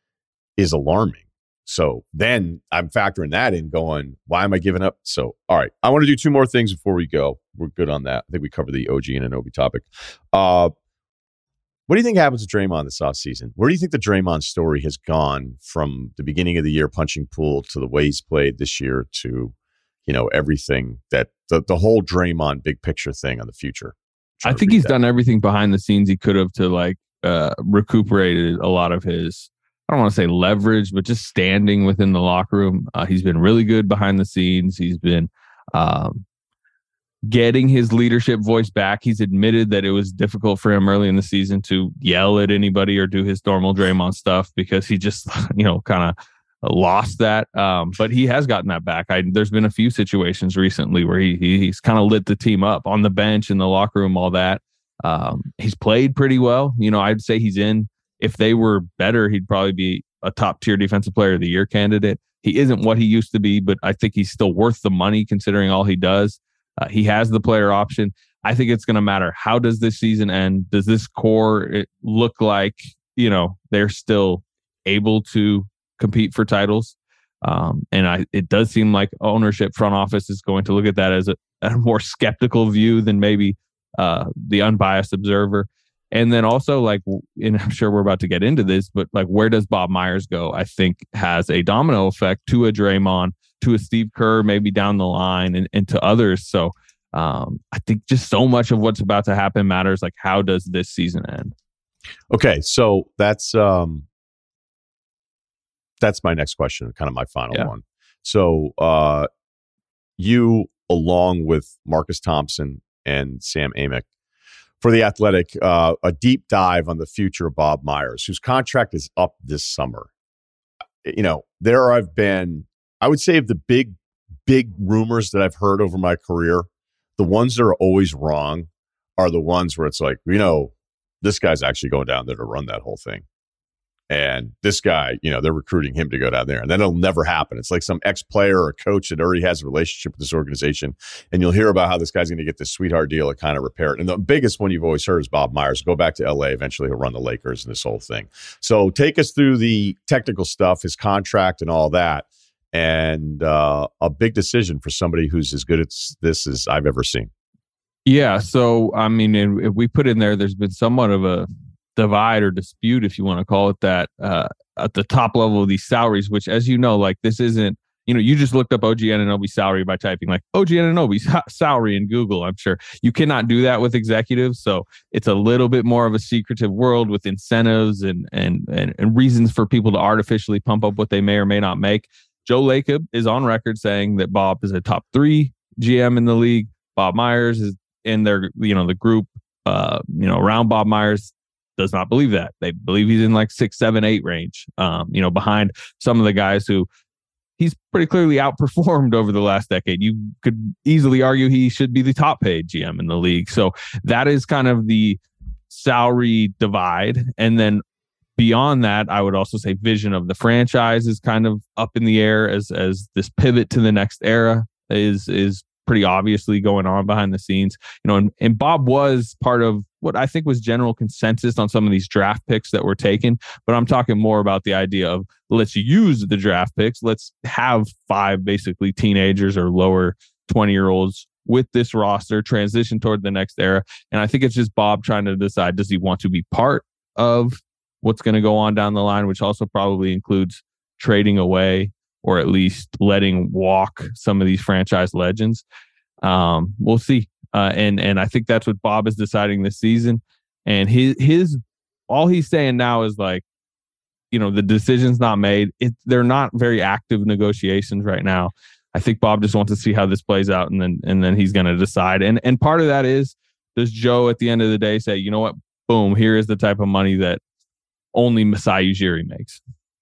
S1: is alarming. So then I'm factoring that in going, why am I giving up? So, all right, I want to do two more things before we go. We're good on that. I think we covered the O G and Anunoby topic. Uh, what do you think happens to Draymond this offseason? Where do you think the Draymond story has gone from the beginning of the year punching Poole to the way he's played this year to, you know, everything that the, the whole Draymond big picture thing on the future?
S2: I think he's that. done everything behind the scenes he could have to like uh, recuperate a lot of his, I don't want to say leverage, but just standing within the locker room. Uh, he's been really good behind the scenes. He's been, um, getting his leadership voice back. He's admitted that it was difficult for him early in the season to yell at anybody or do his normal Draymond stuff because he just, you know, kind of lost that. Um, but he has gotten that back. I, there's been a few situations recently where he, he he's kind of lit the team up on the bench, in the locker room, all that. Um, he's played pretty well. You know, I'd say he's in. If they were better, he'd probably be a top tier defensive player of the year candidate. He isn't what he used to be, but I think he's still worth the money considering all he does. Uh, he has the player option. I think it's going to matter. How does this season end? Does this core it look like, you know, they're still able to compete for titles? Um, and I, it does seem like ownership, front office is going to look at that as a, a more skeptical view than maybe uh, the unbiased observer. And then also, like, and I'm sure we're about to get into this, but like, where does Bob Myers go? I think has a domino effect to a Draymond, to a Steve Kerr, maybe down the line, and, and to others. So um, I think just so much of what's about to happen matters. Like, how does this season end?
S1: Okay, so that's um, that's my next question, kind of my final yeah. one. So uh, you, along with Marcus Thompson and Sam Amick, for The Athletic, uh, a deep dive on the future of Bob Myers, whose contract is up this summer. You know, there have been, I would say, of the big, big rumors that I've heard over my career, the ones that are always wrong are the ones where it's like, you know, this guy's actually going down there to run that whole thing. And this guy, you know, they're recruiting him to go down there. And then it'll never happen. It's like some ex-player or coach that already has a relationship with this organization. And you'll hear about how this guy's going to get this sweetheart deal to kind of repair it. And the biggest one you've always heard is Bob Myers. Go back to L A. Eventually he'll run the Lakers and this whole thing. So take us through the technical stuff, his contract and all that. And uh, a big decision for somebody who's as good at this as I've ever seen.
S2: Yeah. So, I mean, if we put in there, there's been somewhat of a divide or dispute, if you want to call it that, uh, at the top level of these salaries, which, as you know, like, this isn't, you know, you just looked up O G Anunoby's salary by typing like O G Anunoby's salary in Google. I'm sure you cannot do that with executives. So it's a little bit more of a secretive world with incentives and, and, and, and reasons for people to artificially pump up what they may or may not make. Joe Lacob is on record saying that Bob is a top three G M in the league. Bob Myers is in their, you know, the group, uh, you know, around Bob Myers does not believe that. They believe he's in like six, seven, eight range, um, you know, behind some of the guys who he's pretty clearly outperformed over the last decade. You could easily argue he should be the top paid G M in the league. So that is kind of the salary divide. And then beyond that, I would also say vision of the franchise is kind of up in the air as, as this pivot to the next era is, is pretty obviously going on behind the scenes, you know, and, and Bob was part of what I think was general consensus on some of these draft picks that were taken. But I'm talking more about the idea of let's use the draft picks. Let's have five basically teenagers or lower twenty year olds with this roster transition toward the next era. And I think it's just Bob trying to decide, does he want to be part of what's going to go on down the line, which also probably includes trading away or at least letting walk some of these franchise legends. Um, we'll see. Uh, and and I think that's what Bob is deciding this season. And his his all he's saying now is like, you know, the decision's not made. It, they're not very active negotiations right now. I think Bob just wants to see how this plays out, and then and then he's going to decide. And and part of that is, does Joe at the end of the day say, you know what, boom, here is the type of money that only Masai Ujiri makes?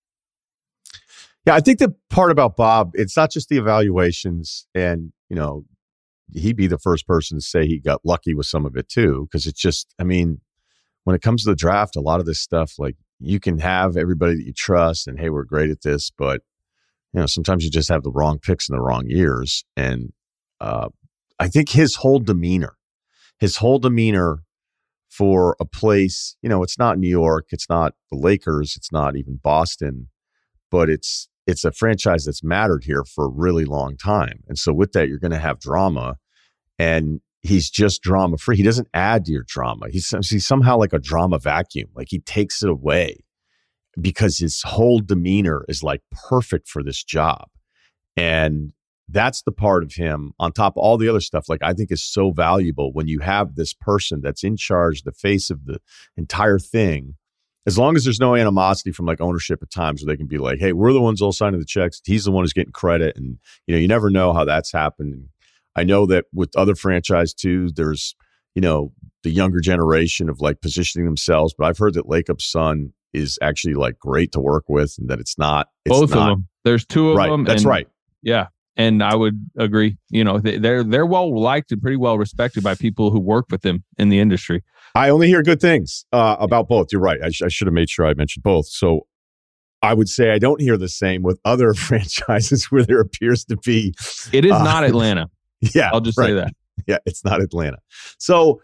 S1: Yeah, I think the part about Bob, it's not just the evaluations, and you know, he'd be the first person to say he got lucky with some of it too, because it's just, I mean, when it comes to the draft, a lot of this stuff, like, you can have everybody that you trust and, hey, we're great at this, but you know, sometimes you just have the wrong picks in the wrong years. And uh, I think his whole demeanor, his whole demeanor for a place, you know, it's not New York, it's not the Lakers, it's not even Boston, but it's it's a franchise that's mattered here for a really long time. And so with that, you're going to have drama, and he's just drama free. He doesn't add to your drama. He's, he's somehow like a drama vacuum. Like, he takes it away because his whole demeanor is like perfect for this job. And that's the part of him on top of all the other stuff, like, I think is so valuable when you have this person that's in charge, the face of the entire thing. As long as there's no animosity from like ownership at times where they can be like, hey, we're the ones all signing the checks. He's the one who's getting credit. And, you know, you never know how that's happened. I know that with other franchise too, there's, you know, the younger generation of like positioning themselves. But I've heard that Lacob's son is actually like great to work with, and that it's not it's
S2: both
S1: not,
S2: of them. There's two of
S1: right,
S2: them.
S1: That's
S2: and,
S1: right.
S2: Yeah. And I would agree. You know, they, they're they're well liked and pretty well respected by people who work with them in the industry.
S1: I only hear good things uh, about both. You're right. I, sh- I should have made sure I mentioned both. So I would say I don't hear the same with other franchises where there appears to be.
S2: It is
S1: uh,
S2: not Atlanta.
S1: Yeah,
S2: I'll just
S1: right.
S2: say that.
S1: Yeah, it's not Atlanta. So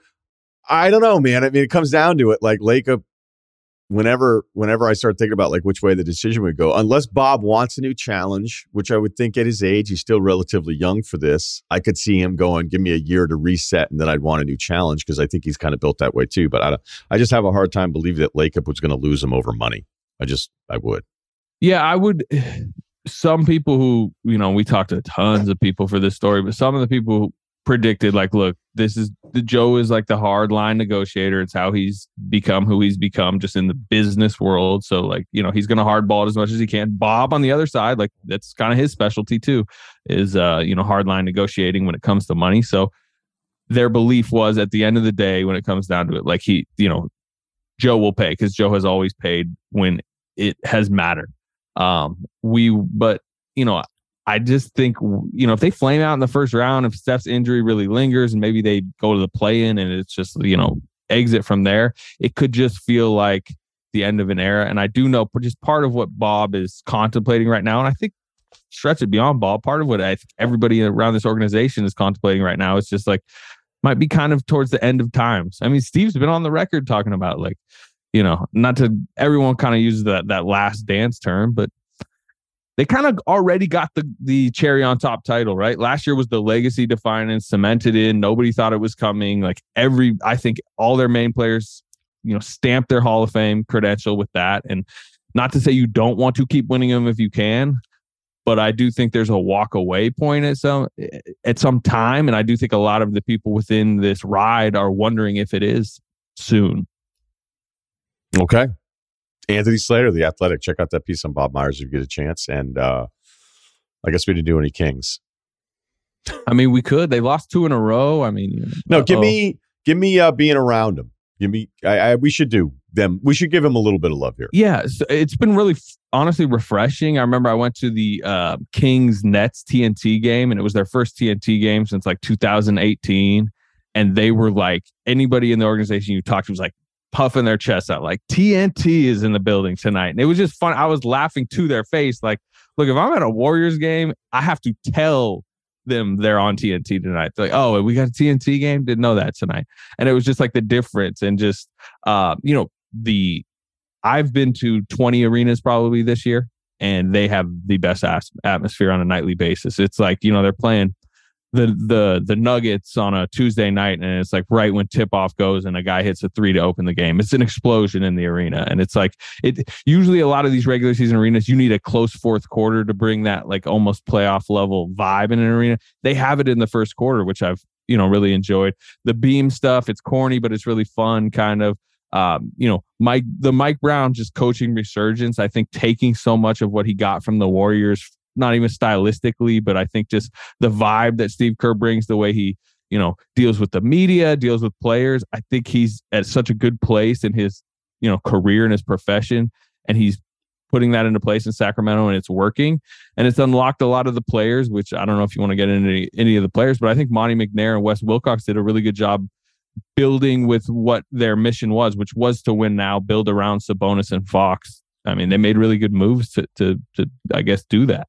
S1: I don't know, man. I mean, it comes down to it. Like Lacob, whenever whenever I start thinking about like which way the decision would go, unless Bob wants a new challenge, which I would think at his age, he's still relatively young for this. I could see him going, give me a year to reset, and then I'd want a new challenge because I think he's kind of built that way too. But I, I just have a hard time believing that Lacob was going to lose him over money. I just, I would.
S2: Yeah, I would. Some people who, you know, we talked to tons of people for this story, but some of the people who predicted like, look, this is the Joe is like the hard line negotiator. It's how he's become who he's become just in the business world. So like, you know, he's going to hardball it as much as he can. Bob on the other side, like that's kind of his specialty too, is, uh, you know, hard line negotiating when it comes to money. So their belief was at the end of the day, when it comes down to it, like he, you know, Joe will pay because Joe has always paid when it has mattered. Um, we, but you know, I just think, you know, if they flame out in the first round, if Steph's injury really lingers and maybe they go to the play-in and it's just, you know, exit from there, it could just feel like the end of an era. And I do know just part of what Bob is contemplating right now, and I think stretch it beyond Bob, part of what I think everybody around this organization is contemplating right now is just like, might be kind of towards the end of times. I mean, Steve's been on the record talking about like, you know, not to everyone kind of uses that that last dance term, but they kind of already got the the cherry on top title, right? Last year was the legacy defining, cemented in. Nobody thought it was coming. Like every, I think all their main players, you know, stamped their Hall of Fame credential with that. And not to say you don't want to keep winning them if you can, but I do think there's a walk away point at some at some time. And I do think a lot of the people within this ride are wondering if it is soon.
S1: Okay. Anthony Slater, The Athletic. Check out that piece on Bob Myers if you get a chance. And uh, I guess we didn't do any Kings.
S2: I mean, we could. They lost two in a row. I mean,
S1: no,
S2: uh-oh.
S1: give me, give me uh, being around them. Give me. I, I. We should do them. We should give them a little bit of love here.
S2: Yeah, so it's been really, honestly, refreshing. I remember I went to the uh, Kings Nets T N T game, and it was their first T N T game since like two thousand eighteen. And they were like, anybody in the organization you talked to was like, puffing their chest out like T N T is in the building tonight. And it was just fun. I was laughing to their face. Like, look, if I'm at a Warriors game, I have to tell them they're on T N T tonight. They're like, oh, we got a T N T game? Didn't know that tonight. And it was just like the difference. And just, uh, you know, the, I've been to twenty arenas probably this year, and they have the best as- atmosphere on a nightly basis. It's like, you know, they're playing the the the Nuggets on a Tuesday night, and it's like right when tip off goes and a guy hits a three to open the game. It's an explosion in the arena. And it's like it usually a lot of these regular season arenas, you need a close fourth quarter to bring that like almost playoff level vibe in an arena. They have it in the first quarter, which I've, you know, really enjoyed. The beam stuff, it's corny, but it's really fun kind of. Um, you know, Mike, the Mike Brown just coaching resurgence, I think taking so much of what he got from the Warriors, not even stylistically, but I think just the vibe that Steve Kerr brings, the way he, you know, deals with the media, deals with players. I think he's at such a good place in his, you know, career and his profession, and he's putting that into place in Sacramento, and it's working. And it's unlocked a lot of the players, which I don't know if you want to get into any, any of the players, but I think Monty McNair and Wes Wilcox did a really good job building with what their mission was, which was to win now, build around Sabonis and Fox. I mean, they made really good moves to, to, to I guess, do that.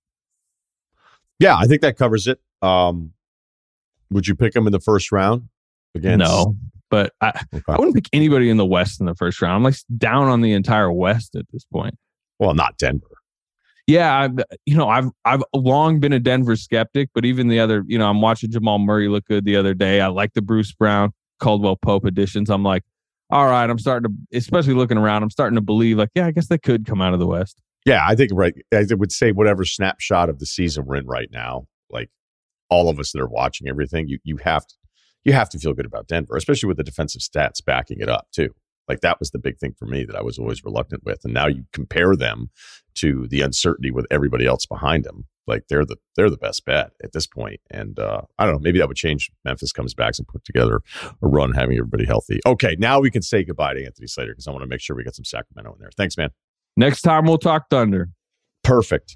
S1: Yeah, I think that covers it. Um, would you pick them in the first round? Against?
S2: No, but I, okay. I wouldn't pick anybody in the West in the first round. I'm like down on the entire West at this point.
S1: Well, not Denver.
S2: Yeah, I've, you know, I've I've long been a Denver skeptic, but even the other, you know, I'm watching Jamal Murray look good the other day. I like the Bruce Brown, Caldwell Pope additions. I'm like, all right, I'm starting to, especially looking around, I'm starting to believe like, yeah, I guess they could come out of the West.
S1: Yeah, I think, right. I would say whatever snapshot of the season we're in right now, like all of us that are watching everything, you you have to, you have to feel good about Denver, especially with the defensive stats backing it up too. Like that was the big thing for me that I was always reluctant with. And now you compare them to the uncertainty with everybody else behind them. like they're the they're the best bet at this point. And uh, I don't know, maybe that would change. Memphis comes back and put together a run, having everybody healthy. Okay, now we can say goodbye to Anthony Slater because I want to make sure we get some Sacramento in there. Thanks, man.
S2: Next time we'll talk Thunder.
S1: Perfect.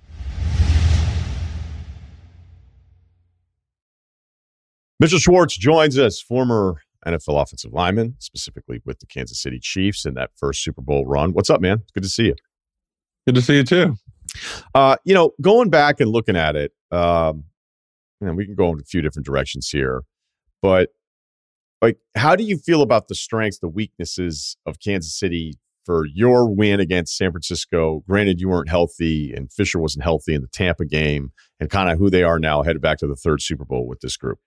S1: Mitchell Schwartz joins us, former N F L offensive lineman, specifically with the Kansas City Chiefs in that first Super Bowl run. What's up, man? It's good to see you.
S2: Good to see you too.
S1: Uh, you know, going back and looking at it, um, and we can go in a few different directions here, but like, how do you feel about the strengths, the weaknesses of Kansas City for your win against San Francisco? Granted, you weren't healthy and Fisher wasn't healthy in the Tampa game, and kind of who they are now headed back to the third Super Bowl with this group.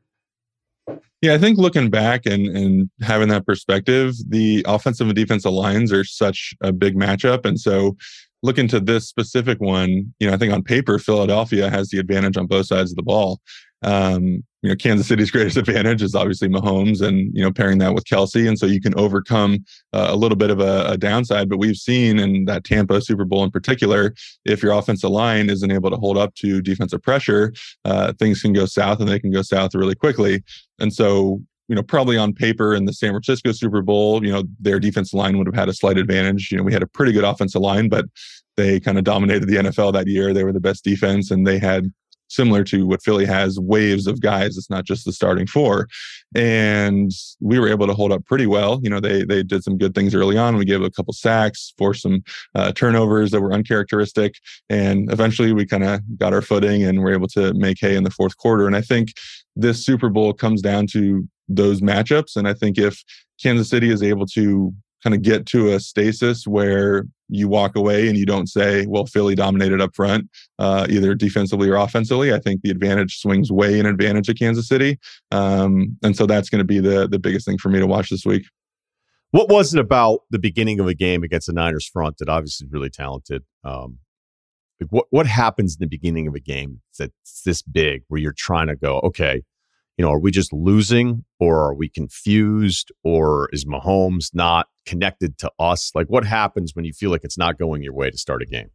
S3: Yeah, I think looking back and, and having that perspective, the offensive and defensive lines are such a big matchup. And so looking to this specific one, you know, I think on paper, Philadelphia has the advantage on both sides of the ball. Um, you know, Kansas City's greatest advantage is obviously Mahomes and, you know, pairing that with Kelsey. And so you can overcome uh, a little bit of a, a downside. But we've seen in that Tampa Super Bowl in particular, if your offensive line isn't able to hold up to defensive pressure, uh, things can go south and they can go south really quickly. And so, you know, probably on paper in the San Francisco Super Bowl, you know, their defensive line would have had a slight advantage. You know, we had a pretty good offensive line, but they kind of dominated the N F L that year. They were the best defense, and they had, similar to what Philly has, waves of guys. It's not just the starting four. And we were able to hold up pretty well. You know, they they did some good things early on. We gave a couple sacks, forced some uh, turnovers that were uncharacteristic. And eventually we kind of got our footing and were able to make hay in the fourth quarter. And I think this Super Bowl comes down to those matchups. And I think if Kansas City is able to kind of get to a stasis where you walk away and you don't say, well, Philly dominated up front, uh, either defensively or offensively, I think the advantage swings way in advantage of Kansas City. Um, and so that's going to be the the biggest thing for me to watch this week.
S1: What was it about the beginning of a game against the Niners front that obviously is really talented? Um, like what, what happens in the beginning of a game that's this big where you're trying to go, okay, you know, are we just losing, or are we confused, or is Mahomes not connected to us? Like, what happens when you feel like it's not going your way to start a game?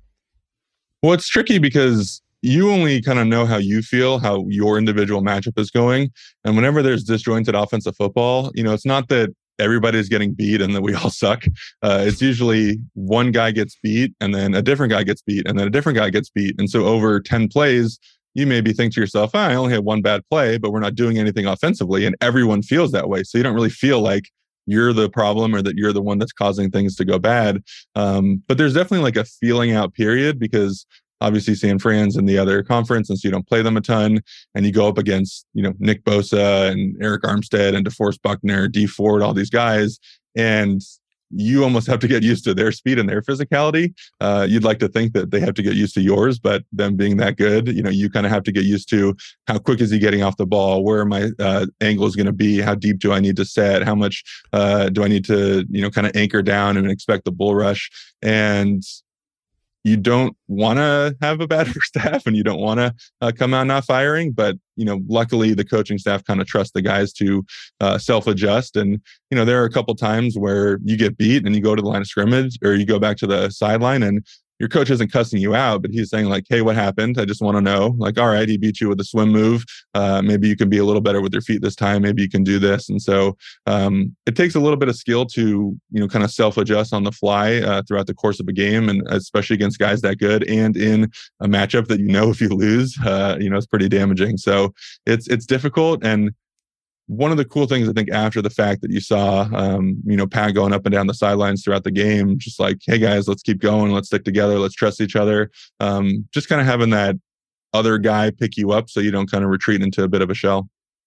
S3: Well, it's tricky because you only kind of know how you feel, how your individual matchup is going. And whenever there's disjointed offensive football, you know, it's not that everybody's getting beat and that we all suck. Uh, it's usually one guy gets beat and then a different guy gets beat and then a different guy gets beat. And so over ten plays, you maybe think to yourself, oh, I only had one bad play, but we're not doing anything offensively. And everyone feels that way. So you don't really feel like you're the problem or that you're the one that's causing things to go bad. Um, but there's definitely like a feeling out period because obviously San Fran's in the other conference, and so you don't play them a ton. And you go up against, you know, Nick Bosa and Eric Armstead and DeForest Buckner, Dee Ford, all these guys. And you almost have to get used to their speed and their physicality. Uh, you'd like to think that they have to get used to yours, but them being that good, you know, you kind of have to get used to how quick is he getting off the ball? Where are my uh, angles going to be? How deep do I need to set? How much uh, do I need to, you know, kind of anchor down and expect the bull rush? And you don't want to have a bad first half and you don't want to uh, come out not firing. But, you know, luckily the coaching staff kind of trust the guys to uh, self-adjust. And, you know, there are a couple times where you get beat and you go to the line of scrimmage or you go back to the sideline and your coach isn't cussing you out, but he's saying like, hey, what happened? I just want to know. Like, all right, he beat you with a swim move. Uh, maybe you can be a little better with your feet this time. Maybe you can do this. And so um, it takes a little bit of skill to, you know, kind of self-adjust on the fly uh, throughout the course of a game, and especially against guys that good and in a matchup that, you know, if you lose, uh, you know, it's pretty damaging. So it's it's difficult. And one of the cool things, I think, after the fact that you saw, um, you know, Pat going up and down the sidelines throughout the game, just like, hey, guys, let's keep going. Let's stick together. Let's trust each other. Um, just kind of having that other guy pick you up so you don't kind of retreat into a bit of a shell.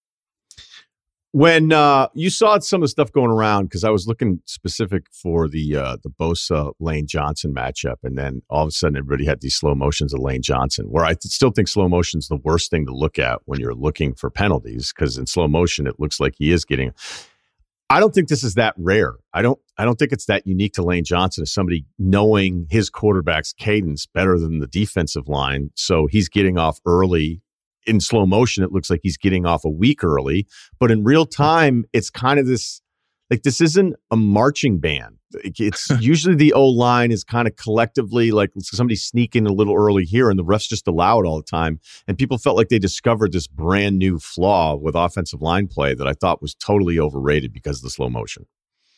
S1: When uh, you saw some of the stuff going around, because I was looking specific for the uh, the Bosa Lane Johnson matchup, and then all of a sudden everybody had these slow motions of Lane Johnson, where I th- still think slow motion is the worst thing to look at when you're looking for penalties, because in slow motion it looks like he is getting. I don't think this is that rare. I don't. I don't think it's that unique to Lane Johnson as somebody knowing his quarterback's cadence better than the defensive line, so he's getting off early. In slow motion, it looks like he's getting off a week early, but in real time, it's kind of this Like, this isn't a marching band. It's usually the O-line is kind of collectively like somebody sneaking a little early here and the refs just allow it all the time. And people felt like they discovered this brand new flaw with offensive line play that I thought was totally overrated because of the slow motion.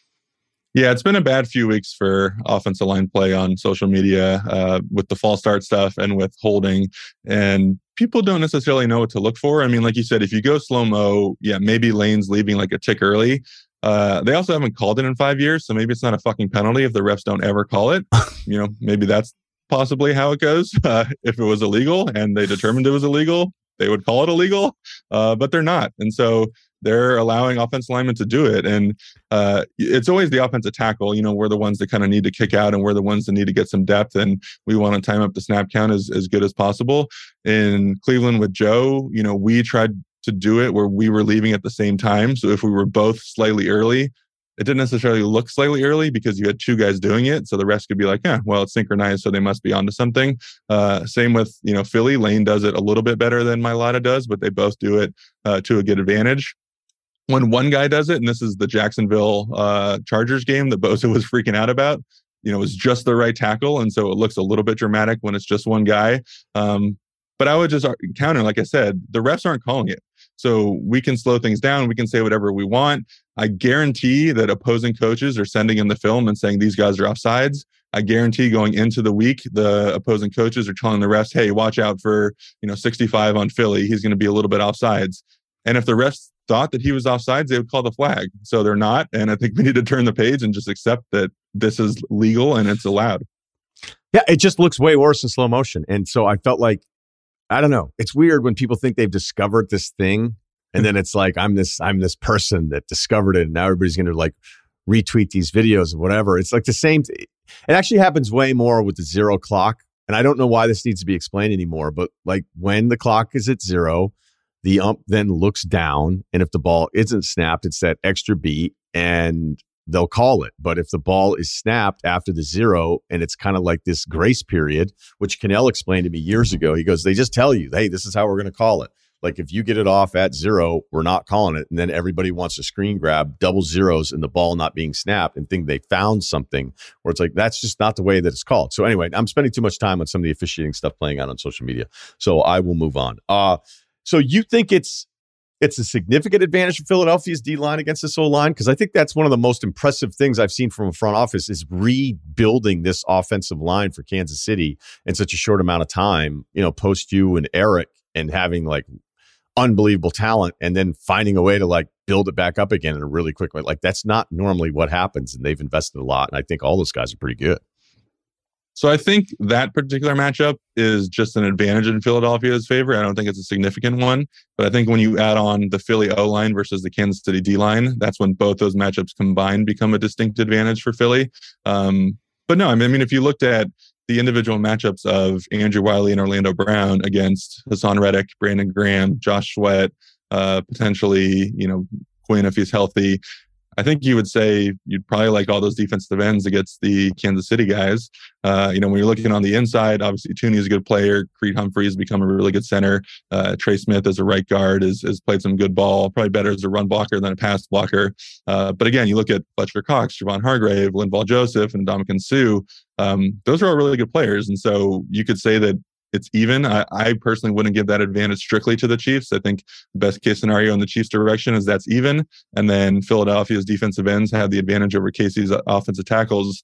S3: Yeah, it's been a bad few weeks for offensive line play on social media uh, with the false start stuff and with holding. And people don't necessarily know what to look for. I mean, like you said, if you go slow-mo, yeah, maybe Lane's leaving like a tick early. Uh, they also haven't called it in five years, so maybe it's not a fucking penalty if the refs don't ever call it. You know, maybe that's possibly how it goes. Uh, if it was illegal and they determined it was illegal, they would call it illegal, uh, but they're not. And so they're allowing offensive linemen to do it. And uh, it's always the offensive tackle. You know, we're the ones that kind of need to kick out and we're the ones that need to get some depth. And we want to time up the snap count as, as good as possible. In Cleveland with Joe, you know, we tried to do it where we were leaving at the same time. So if we were both slightly early, it didn't necessarily look slightly early because you had two guys doing it. So the rest could be like, yeah, well, it's synchronized, so they must be onto something. Uh, same with, you know, Philly. Lane does it a little bit better than Mailata does, but they both do it uh, to a good advantage. When one guy does it, and this is the Jacksonville uh, Chargers game that Bosa was freaking out about, you know, it was just the right tackle. And so it looks a little bit dramatic when it's just one guy. Um, but I would just counter, like I said, the refs aren't calling it. So we can slow things down. We can say whatever we want. I guarantee that opposing coaches are sending in the film and saying these guys are offsides. I guarantee going into the week, the opposing coaches are telling the refs, hey, watch out for, you know, sixty-five on Philly. He's going to be a little bit offsides. And if the refs thought that he was offsides, they would call the flag. So they're not. And I think we need to turn the page and just accept that this is legal and it's allowed.
S1: Yeah, it just looks way worse in slow motion. And so I felt like, I don't know. It's weird when people think they've discovered this thing, and then it's like I'm this I'm this person that discovered it, and now everybody's going to like retweet these videos and whatever. It's like the same. Th- it actually happens way more with the zero clock, and I don't know why this needs to be explained anymore. But like when the clock is at zero, the ump then looks down, and if the ball isn't snapped, it's that extra beat, and they'll call it. But if the ball is snapped after the zero and it's kind of like this grace period, which Cannell explained to me years ago, he goes, they just tell you, hey, this is how we're going to call it. Like if you get it off at zero, we're not calling it. And then everybody wants to screen grab double zeros and the ball not being snapped and think they found something where it's like, that's just not the way that it's called. So anyway, I'm spending too much time on some of the officiating stuff playing out on social media. So I will move on. Uh, so you think it's, It's a significant advantage for Philadelphia's D-line against this O-line? Because I think that's one of the most impressive things I've seen from a front office is rebuilding this offensive line for Kansas City in such a short amount of time, you know, post you and Eric and having like unbelievable talent and then finding a way to like build it back up again in a really quick way. Like that's not normally what happens, and they've invested a lot. And I think all those guys are pretty good.
S3: So I think that particular matchup is just an advantage in Philadelphia's favor. I don't think it's a significant one, but I think when you add on the Philly O-line versus the Kansas City D-line, that's when both those matchups combined become a distinct advantage for Philly. Um, but no, I mean, if you looked at the individual matchups of Andrew Wiley and Orlando Brown against Hassan Reddick, Brandon Graham, Josh Sweat, uh, potentially, you know, Quinn if he's healthy, I think you would say you'd probably like all those defensive ends against the Kansas City guys. Uh, you know, when you're looking on the inside, obviously Tooney is a good player. Creed Humphrey has become a really good center. Uh, Trey Smith as a right guard has, has played some good ball, probably better as a run blocker than a pass blocker. Uh, but again, you look at Fletcher Cox, Javon Hargrave, Linval Joseph, and Ndamukong Suh. Um, those are all really good players. And so you could say that it's even. I, I personally wouldn't give that advantage strictly to the Chiefs. I think the best case scenario in the Chiefs' direction is that's even. And then Philadelphia's defensive ends have the advantage over K C's offensive tackles.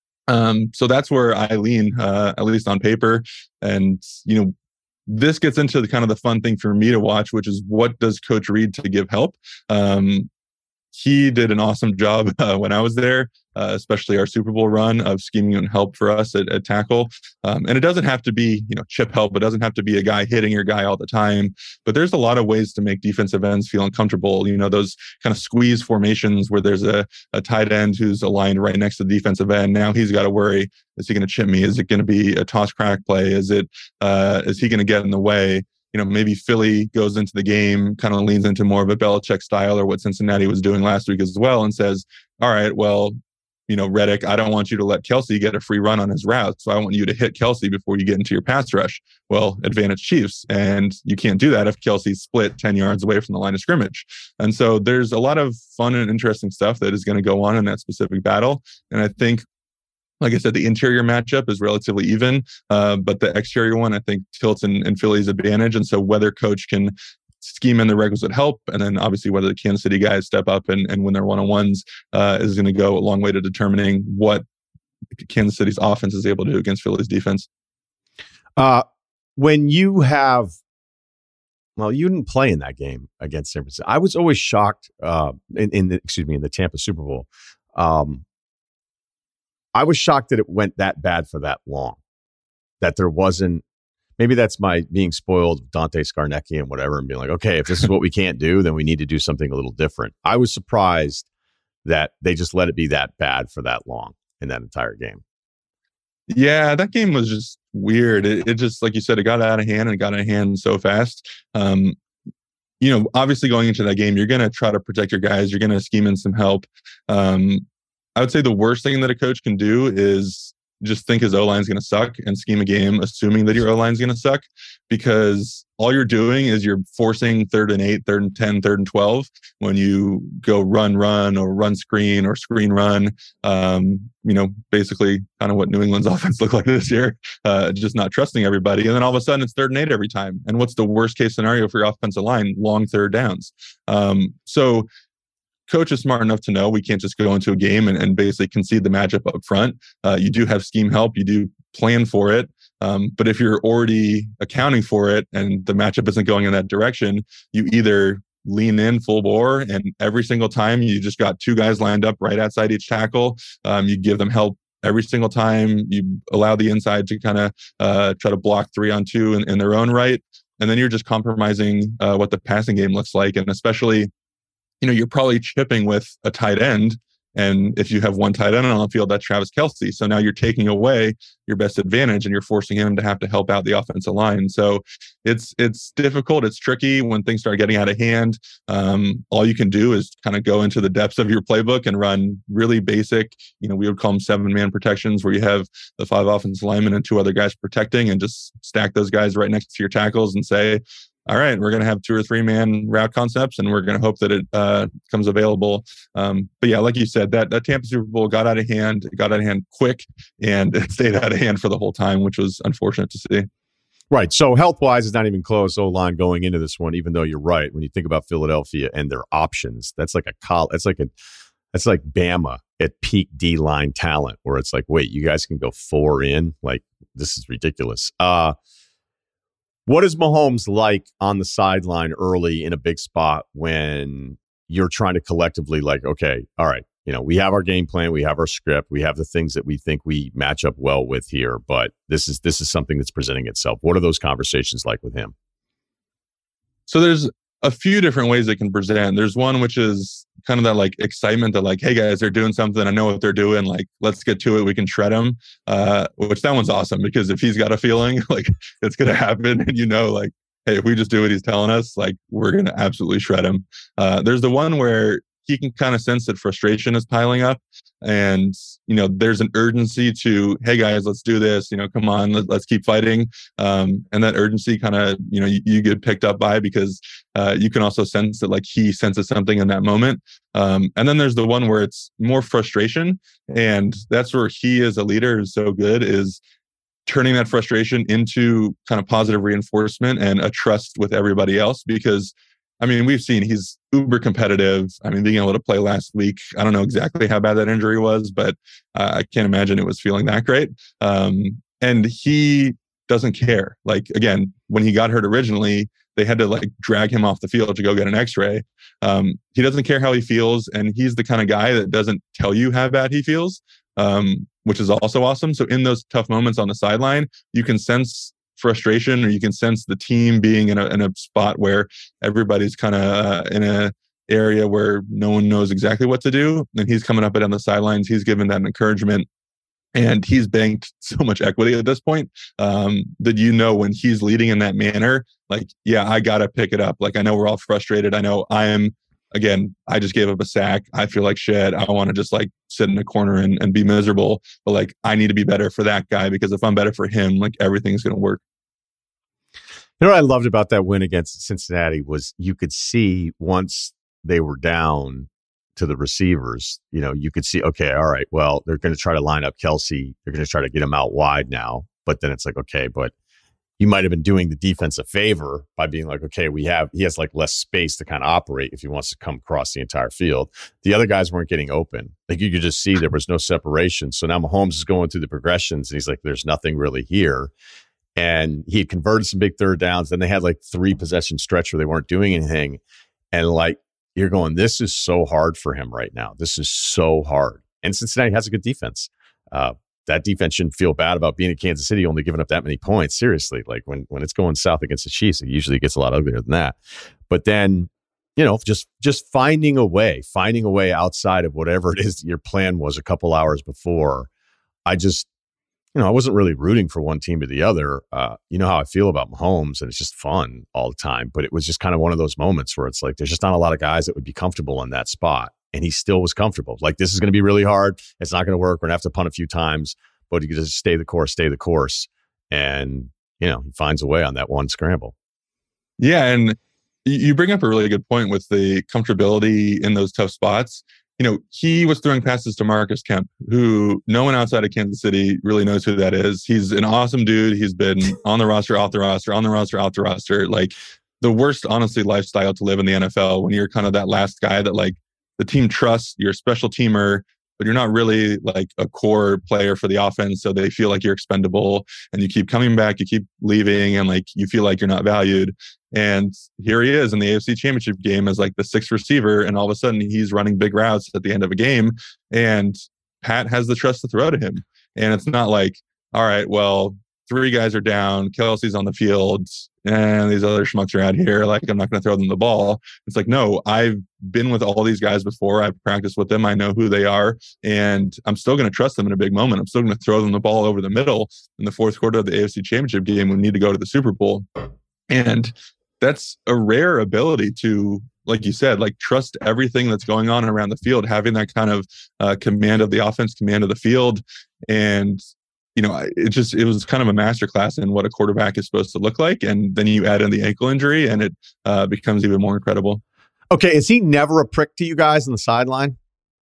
S3: Um, so that's where I lean, uh, at least on paper. And, you know, this gets into the kind of the fun thing for me to watch, which is what does Coach Reid to give help? Um, he did an awesome job uh, when I was there, uh, especially our Super Bowl run of scheming and help for us at, at tackle. Um, and it doesn't have to be, you know, chip help. It doesn't have to be a guy hitting your guy all the time. But there's a lot of ways to make defensive ends feel uncomfortable. You know, those kind of squeeze formations where there's a, a tight end who's aligned right next to the defensive end. Now he's got to worry, is he going to chip me? Is it going to be a toss crack play? Is it, uh, is he going to get in the way? You know, maybe Philly goes into the game, kind of leans into more of a Belichick style or what Cincinnati was doing last week as well and says, all right, well, you know, Reddick, I don't want you to let Kelce get a free run on his route. So I want you to hit Kelce before you get into your pass rush. Well, advantage Chiefs. And you can't do that if Kelce's split ten yards away from the line of scrimmage. And so there's a lot of fun and interesting stuff that is going to go on in that specific battle. And I think, like I said, the interior matchup is relatively even, uh, but the exterior one, I think, tilts in, in Philly's advantage. And so whether coach can scheme in the requisite help, and then obviously whether the Kansas City guys step up and, and win their one-on-ones uh, is going to go a long way to determining what Kansas City's offense is able to do against Philly's defense.
S1: Uh, when you have, well, you didn't play in that game against San Francisco. I was always shocked uh, in, in the, excuse me, in the Tampa Super Bowl. Um, I was shocked that it went that bad for that long, that there wasn't, maybe that's my being spoiled with Dante Scarnecchia and whatever, and being like, okay, if this is what we can't do, then we need to do something a little different. I was surprised that they just let it be that bad for that long in that entire game.
S3: Yeah, that game was just weird. It, it just, like you said, it got out of hand and it got out of hand so fast. Um, you know, obviously going into that game, you're going to try to protect your guys. You're going to scheme in some help. Um, I would say the worst thing that a coach can do is just think his O-line is going to suck and scheme a game assuming that your O-line is going to suck, because all you're doing is you're forcing third and eight, third and ten, third and twelve when you go run, run, or run screen or screen run. Um, you know, basically kind of what New England's offense looked like this year, uh, just not trusting everybody. And then all of a sudden it's third and eight every time. And what's the worst case scenario for your offensive line? Long third downs. Um, so coach is smart enough to know we can't just go into a game and, and basically concede the matchup up front. Uh, you do have scheme help. You do plan for it. Um, but if you're already accounting for it and the matchup isn't going in that direction, you either lean in full bore, and every single time you just got two guys lined up right outside each tackle. Um, you give them help every single time. You allow the inside to kind of uh, try to block three on two in, in their own right. And then you're just compromising uh, what the passing game looks like. And especially, you know, you're probably chipping with a tight end. And if you have one tight end on the field, that's Travis Kelce. So now you're taking away your best advantage and you're forcing him to have to help out the offensive line. So it's it's difficult. It's tricky when things start getting out of hand. Um, all you can do is kind of go into the depths of your playbook and run really basic, you know, we would call them seven-man protections, where you have the five offensive linemen and two other guys protecting, and just stack those guys right next to your tackles and say, all right, we're going to have two or three man route concepts, and we're going to hope that it uh, comes available. Um, but yeah, like you said, that, that Tampa Super Bowl got out of hand. It got out of hand quick, and it stayed out of hand for the whole time, which was unfortunate to see.
S1: Right. So health-wise, it's not even close. O-line going into this one, even though you're right. When you think about Philadelphia and their options, that's like a col- That's like a. That's like Bama at peak D-line talent, where it's like, wait, you guys can go four in? Like, this is ridiculous. Uh, What is Mahomes like on the sideline early in a big spot when you're trying to collectively, like, okay, all right, you know, we have our game plan, we have our script, we have the things that we think we match up well with here, but this is this is something that's presenting itself. What are those conversations like with him?
S3: So there's a few different ways they can present. There's one which is kind of that like excitement that like, hey guys, they're doing something. I know what they're doing. Like, let's get to it. We can shred them. Uh, which that one's awesome, because if he's got a feeling like it's going to happen, and you know, like, hey, if we just do what he's telling us, like, we're going to absolutely shred him. Uh, there's the one where he can kind of sense that frustration is piling up, and, you know, there's an urgency to, hey guys, let's do this, you know, come on, let, let's keep fighting. Um, and that urgency kind of, you know, you, you get picked up by, because uh, you can also sense that like he senses something in that moment. Um, and then there's the one where it's more frustration. And that's where he as a leader is so good, is turning that frustration into kind of positive reinforcement and a trust with everybody else. Because I mean, we've seen he's uber competitive. I mean, being able to play last week, I don't know exactly how bad that injury was, but uh, I can't imagine it was feeling that great. Um, and he doesn't care. Like, again, when he got hurt originally, they had to like drag him off the field to go get an x-ray. Um, he doesn't care how he feels. And he's the kind of guy that doesn't tell you how bad he feels, um, which is also awesome. So in those tough moments on the sideline, you can sense frustration, or you can sense the team being in a, in a spot where everybody's kind of uh, in a area where no one knows exactly what to do. And he's coming up and on the sidelines. He's given that encouragement, and he's banked so much equity at this point um, that, you know, when he's leading in that manner, like, yeah, I got to pick it up. Like, I know we're all frustrated. I know I am again, I just gave up a sack. I feel like shit. I want to just like sit in a corner and, and be miserable. But like, I need to be better for that guy, because if I'm better for him, like everything's going to work.
S1: You know what I loved about that win against Cincinnati was you could see once they were down to the receivers, you know, you could see, okay, all right, well, they're going to try to line up Kelsey. They're going to try to get him out wide now. But then it's like, okay, but you might have been doing the defense a favor by being like, okay, we have, he has like less space to kind of operate if he wants to come across the entire field. The other guys weren't getting open. Like you could just see there was no separation. So now Mahomes is going through the progressions and he's like, there's nothing really here. And he had converted some big third downs. Then they had like three possession stretch where they weren't doing anything. And like, you're going, this is so hard for him right now. This is so hard. And Cincinnati has a good defense. Uh, that defense shouldn't feel bad about being in Kansas City, only giving up that many points. Seriously, like when, when it's going south against the Chiefs, it usually gets a lot uglier than that. But then, you know, just just finding a way, finding a way outside of whatever it is your plan was a couple hours before. I just, you know, I wasn't really rooting for one team or the other. Uh, you know how I feel about Mahomes, and it's just fun all the time. But it was just kind of one of those moments where it's like, there's just not a lot of guys that would be comfortable in that spot. And he still was comfortable. Like, this is going to be really hard. It's not going to work. We're going to have to punt a few times, but he just stay the course, stay the course. And, you know, he finds a way on that one scramble.
S3: Yeah. And you bring up a really good point with the comfortability in those tough spots. You know, he was throwing passes to Marcus Kemp, who no one outside of Kansas City really knows who that is. He's an awesome dude. He's been on the roster, off the roster, on the roster, off the roster. Like, the worst, honestly, lifestyle to live in the N F L when you're kind of that last guy that, like, the team trusts. You're a special teamer, but you're not really like a core player for the offense. So they feel like you're expendable, and you keep coming back, you keep leaving, and like you feel like you're not valued. And here he is in the A F C Championship game as like the sixth receiver, and all of a sudden he's running big routes at the end of a game, and Pat has the trust to throw to him. And it's not like, all right, well, three guys are down, Kelsey's on the field, and these other schmucks are out here, like, I'm not going to throw them the ball. It's like, no, I've been with all these guys before. I've practiced with them. I know who they are, and I'm still going to trust them in a big moment. I'm still going to throw them the ball over the middle in the fourth quarter of the A F C Championship game when we need to go to the Super Bowl. And that's a rare ability to, like you said, like trust everything that's going on around the field, having that kind of uh, command of the offense, command of the field. And you know, it just, it was kind of a masterclass in what a quarterback is supposed to look like. And then you add in the ankle injury and it uh, becomes even more incredible.
S1: Okay. Is he never a prick to you guys on the sideline?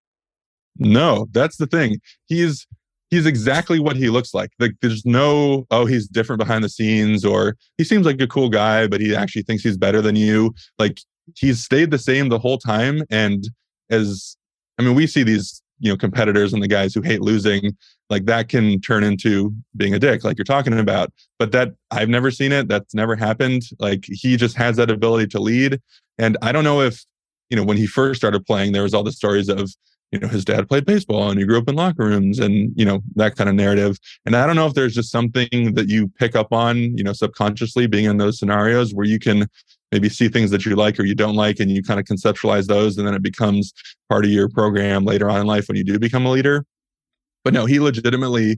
S3: No, that's the thing. He's, he's exactly what he looks like. Like, there's no, oh, he's different behind the scenes, or he seems like a cool guy, but he actually thinks he's better than you. Like, he's stayed the same the whole time. And as, I mean, we see these, you know, competitors and the guys who hate losing, like that can turn into being a dick, like you're talking about. But that, I've never seen it. That's never happened. Like, he just has that ability to lead. And I don't know if, you know, when he first started playing, there was all the stories of, you know, his dad played baseball and he grew up in locker rooms and, you know, that kind of narrative. And I don't know if there's just something that you pick up on, you know, subconsciously being in those scenarios where you can maybe see things that you like or you don't like, and you kind of conceptualize those, and then it becomes part of your program later on in life when you do become a leader. But no, he legitimately,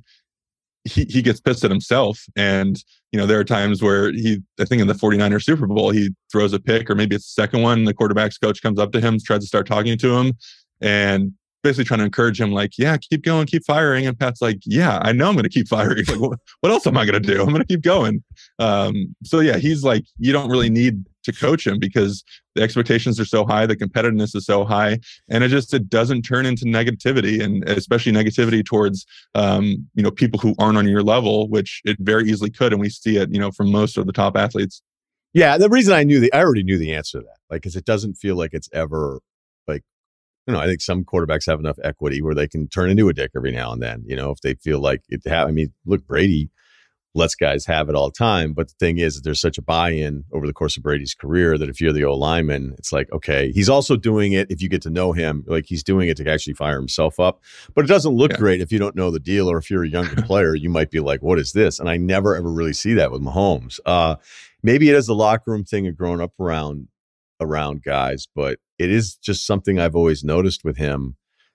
S3: he he gets pissed at himself. And, you know, there are times where he, I think in the 49ers Super Bowl, he throws a pick, or maybe it's the second one, the quarterback's coach comes up to him, tries to start talking to him, and basically trying to encourage him, like, yeah, keep going, keep firing. And Pat's like, yeah, I know I'm going to keep firing. Like, what, what else am I going to do? I'm going to keep going. Um, so yeah, he's like, you don't really need to coach him because the expectations are so high, the competitiveness is so high, and it just, it doesn't turn into negativity, and especially negativity towards, um, you know, people who aren't on your level, which it very easily could. And we see it, you know, from most of the top athletes.
S1: Yeah. The reason I knew the, I already knew the answer to that, like, cause it doesn't feel like it's ever like, you know, I think some quarterbacks have enough equity where they can turn into a dick every now and then, you know, if they feel like it. Have, I mean, look, Brady lets guys have it all the time. But the thing is that there's such a buy-in over the course of Brady's career that if you're the O-lineman, it's like, okay, he's also doing it, if you get to know him, like he's doing it to actually fire himself up. But it doesn't look yeah. great if you don't know the deal, or if you're a younger player, you might be like, what is this? And I never, ever really see that with Mahomes. Uh, maybe it is the locker room thing of growing up around around guys, but it is just something I've always noticed with him.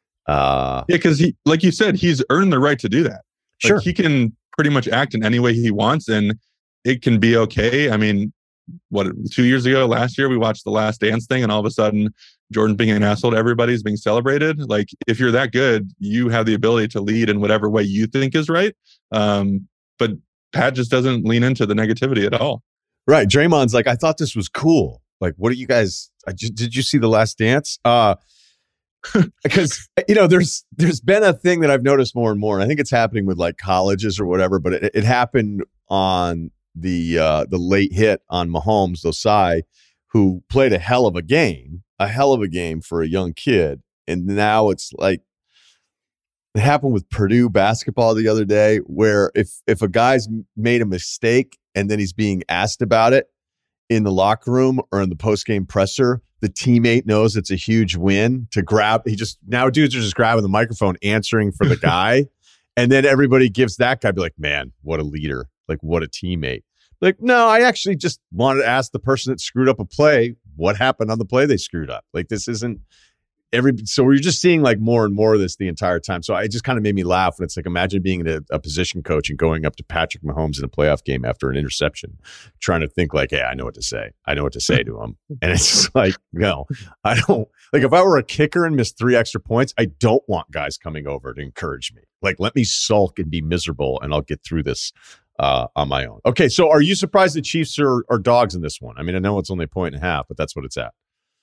S1: Uh,
S3: yeah, because he, like you said, he's earned the right to do that. Like,
S1: sure,
S3: he can pretty much act in any way he wants, and it can be okay. I mean, what, two years ago, last year, we watched the Last Dance thing, and all of a sudden, Jordan being an asshole to everybody's being celebrated. Like, if you're that good, you have the ability to lead in whatever way you think is right. Um, but Pat just doesn't lean into the negativity at all.
S1: Right. Draymond's like, I thought this was cool. Like, what are you guys? I just, did you see The Last Dance? Uh, because, you know, there's there's been a thing that I've noticed more and more. And I think it's happening with like colleges or whatever, but it, it happened on the uh, the late hit on Mahomes, Dosai, who played a hell of a game, a hell of a game for a young kid. And now it's like, it happened with Purdue basketball the other day, where if if a guy's made a mistake and then he's being asked about it in the locker room or in the post-game presser, the teammate knows it's a huge win to grab. He just, now dudes are just grabbing the microphone, answering for the guy. And then everybody gives that guy, be like, man, what a leader. Like, what a teammate. Like, no, I actually just wanted to ask the person that screwed up a play, what happened on the play they screwed up. Like, this isn't every, so we're just seeing like more and more of this the entire time. So it just kind of made me laugh. And it's like, imagine being a, a position coach and going up to Patrick Mahomes in a playoff game after an interception, trying to think like, hey, I know what to say. I know what to say to him. And it's just like, no, I don't. Like, if I were a kicker and missed three extra points, I don't want guys coming over to encourage me. Like, let me sulk and be miserable and I'll get through this uh, on my own. Okay, so are you surprised the Chiefs are, are dogs in this one? I mean, I know it's only a point and a half, but that's what it's at.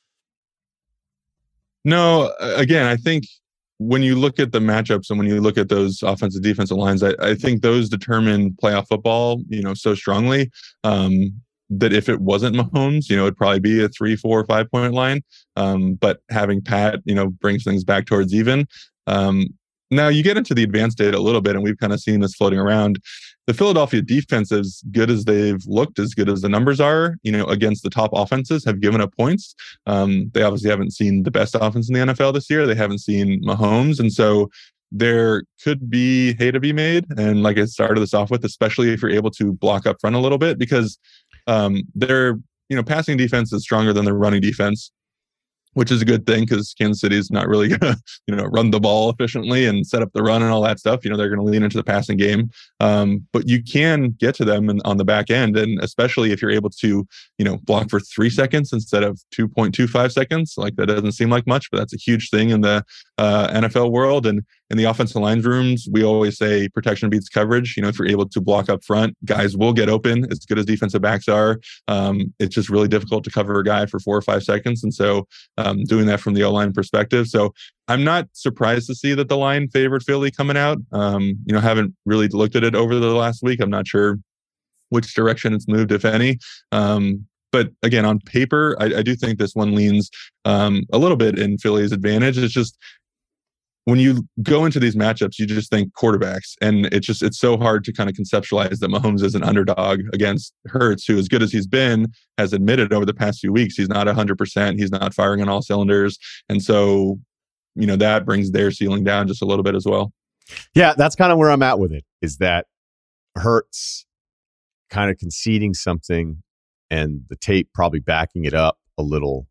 S3: No, again, I think when you look at the matchups and when you look at those offensive defensive lines, I, I think those determine playoff football, you know, so strongly um, that if it wasn't Mahomes, you know, it'd probably be a three, four, five point line. Um, but having Pat, you know, brings things back towards even. Um, now you get into the advanced data a little bit, and we've kind of seen this floating around. The Philadelphia defense, as good as they've looked, as good as the numbers are, you know, against the top offenses, have given up points. Um, they obviously haven't seen the best offense in the N F L this year. They haven't seen Mahomes. And so there could be hay to be made. And like I started this off with, especially if you're able to block up front a little bit, because um, their, you know, passing defense is stronger than their running defense, which is a good thing because Kansas City is not really going to, you know, run the ball efficiently and set up the run and all that stuff. You know, they're going to lean into the passing game. Um, but you can get to them in, on the back end. And especially if you're able to, you know, block for three seconds instead of two point two five seconds, like that doesn't seem like much, but that's a huge thing in the uh, N F L world. And in the offensive line rooms, we always say protection beats coverage. You know, if you're able to block up front, guys will get open as good as defensive backs are. Um, it's just really difficult to cover a guy for four or five seconds. And so um, doing that from the O-line perspective. So I'm not surprised to see that the line favored Philly coming out. Um, you know, haven't really looked at it over the last week. I'm not sure which direction it's moved, if any. Um, but again, on paper, I, I do think this one leans um, a little bit in Philly's advantage. It's just, when you go into these matchups, you just think quarterbacks, and it's just, it's so hard to kind of conceptualize that Mahomes is an underdog against Hurts, who, as good as he's been, has admitted over the past few weeks, he's not one hundred percent. He's not firing on all cylinders. And so, you know, that brings their ceiling down just a little bit as well.
S1: Yeah, that's kind of where I'm at with it, is that Hurts kind of conceding something and the tape probably backing it up a little,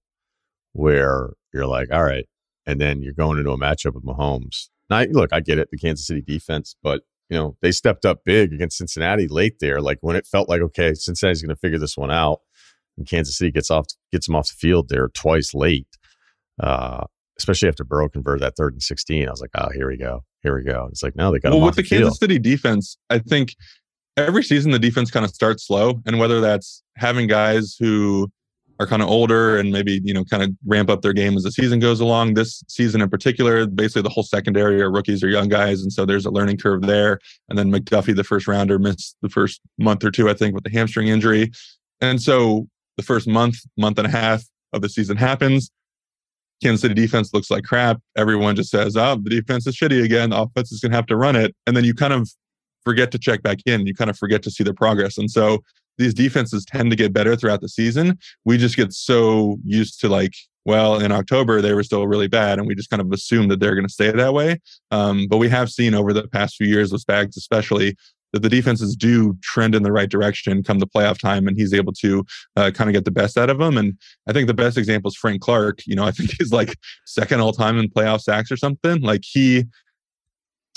S1: where you're like, all right. And then you're going into a matchup with Mahomes. Now, look, I get it, the Kansas City defense, but, you know, they stepped up big against Cincinnati late there. Like, when it felt like, okay, Cincinnati's going to figure this one out, and Kansas City gets off, gets them off the field there twice late, uh, especially after Burrow converted that third and sixteen. I was like, oh, here we go. Here we go. It's like, no, they got
S3: well,
S1: them
S3: with
S1: off
S3: the,
S1: the
S3: Kansas
S1: field.
S3: City defense, I think every season the defense kind of starts slow. And whether that's having guys who are kind of older and maybe, you know, kind of ramp up their game as the season goes along. This season in particular, basically the whole secondary are rookies or young guys. And so there's a learning curve there. And then McDuffie, the first rounder, missed the first month or two, I think, with the hamstring injury. And so the first month, month and a half of the season happens. Kansas City defense looks like crap. Everyone just says, oh, the defense is shitty again. The offense is going to have to run it. And then you kind of forget to check back in. You kind of forget to see the progress. And so these defenses tend to get better throughout the season. We just get so used to, like, well, in October, they were still really bad, and we just kind of assume that they're going to stay that way. Um, but we have seen over the past few years with Spags especially, that the defenses do trend in the right direction come the playoff time, and he's able to uh, kind of get the best out of them. And I think the best example is Frank Clark. You know, I think he's like second all time in playoff sacks or something. Like, he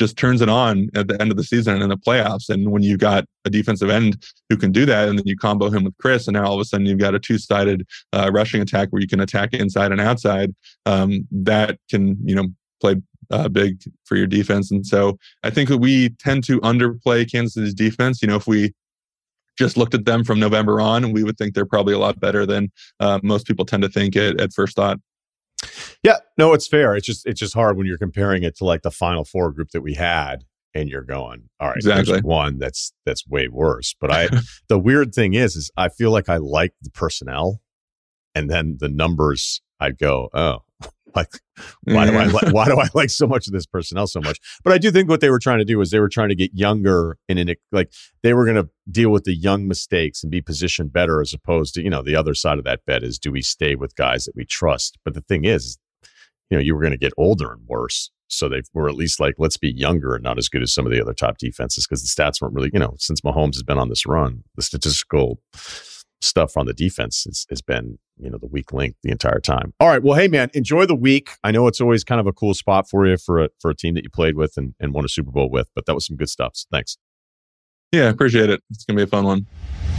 S3: just turns it on at the end of the season and in the playoffs. And when you've got a defensive end who can do that, and then you combo him with Chris, and now all of a sudden you've got a two-sided uh, rushing attack where you can attack inside and outside, um, that can, you know, play uh, big for your defense. And so I think that we tend to underplay Kansas City's defense. You know, if we just looked at them from November on, we would think they're probably a lot better than uh, most people tend to think at, at first thought.
S1: Yeah, no, it's fair. It's just it's just hard when you're comparing it to like the Final Four group that we had, and you're going, all right,
S3: exactly.
S1: There's one that's that's way worse. But I, the weird thing is, is I feel like I like the personnel, and then the numbers, I'd go, oh, like why do I li- why do I like so much of this personnel so much? But I do think what they were trying to do is they were trying to get younger, and in like they were going to deal with the young mistakes and be positioned better, as opposed to, you know, the other side of that bet is, do we stay with guys that we trust? But the thing is, you know, you were going to get older and worse. So they were at least like, let's be younger and not as good as some of the other top defenses, because the stats weren't really, you know, since Mahomes has been on this run, the statistical stuff on the defense has, has been, you know, the weak link the entire time. All right. Well, hey, man, enjoy the week. I know it's always kind of a cool spot for you for a, for a team that you played with and, and won a Super Bowl with, but that was some good stuff. So thanks.
S3: Yeah, appreciate it. It's going to be a fun one.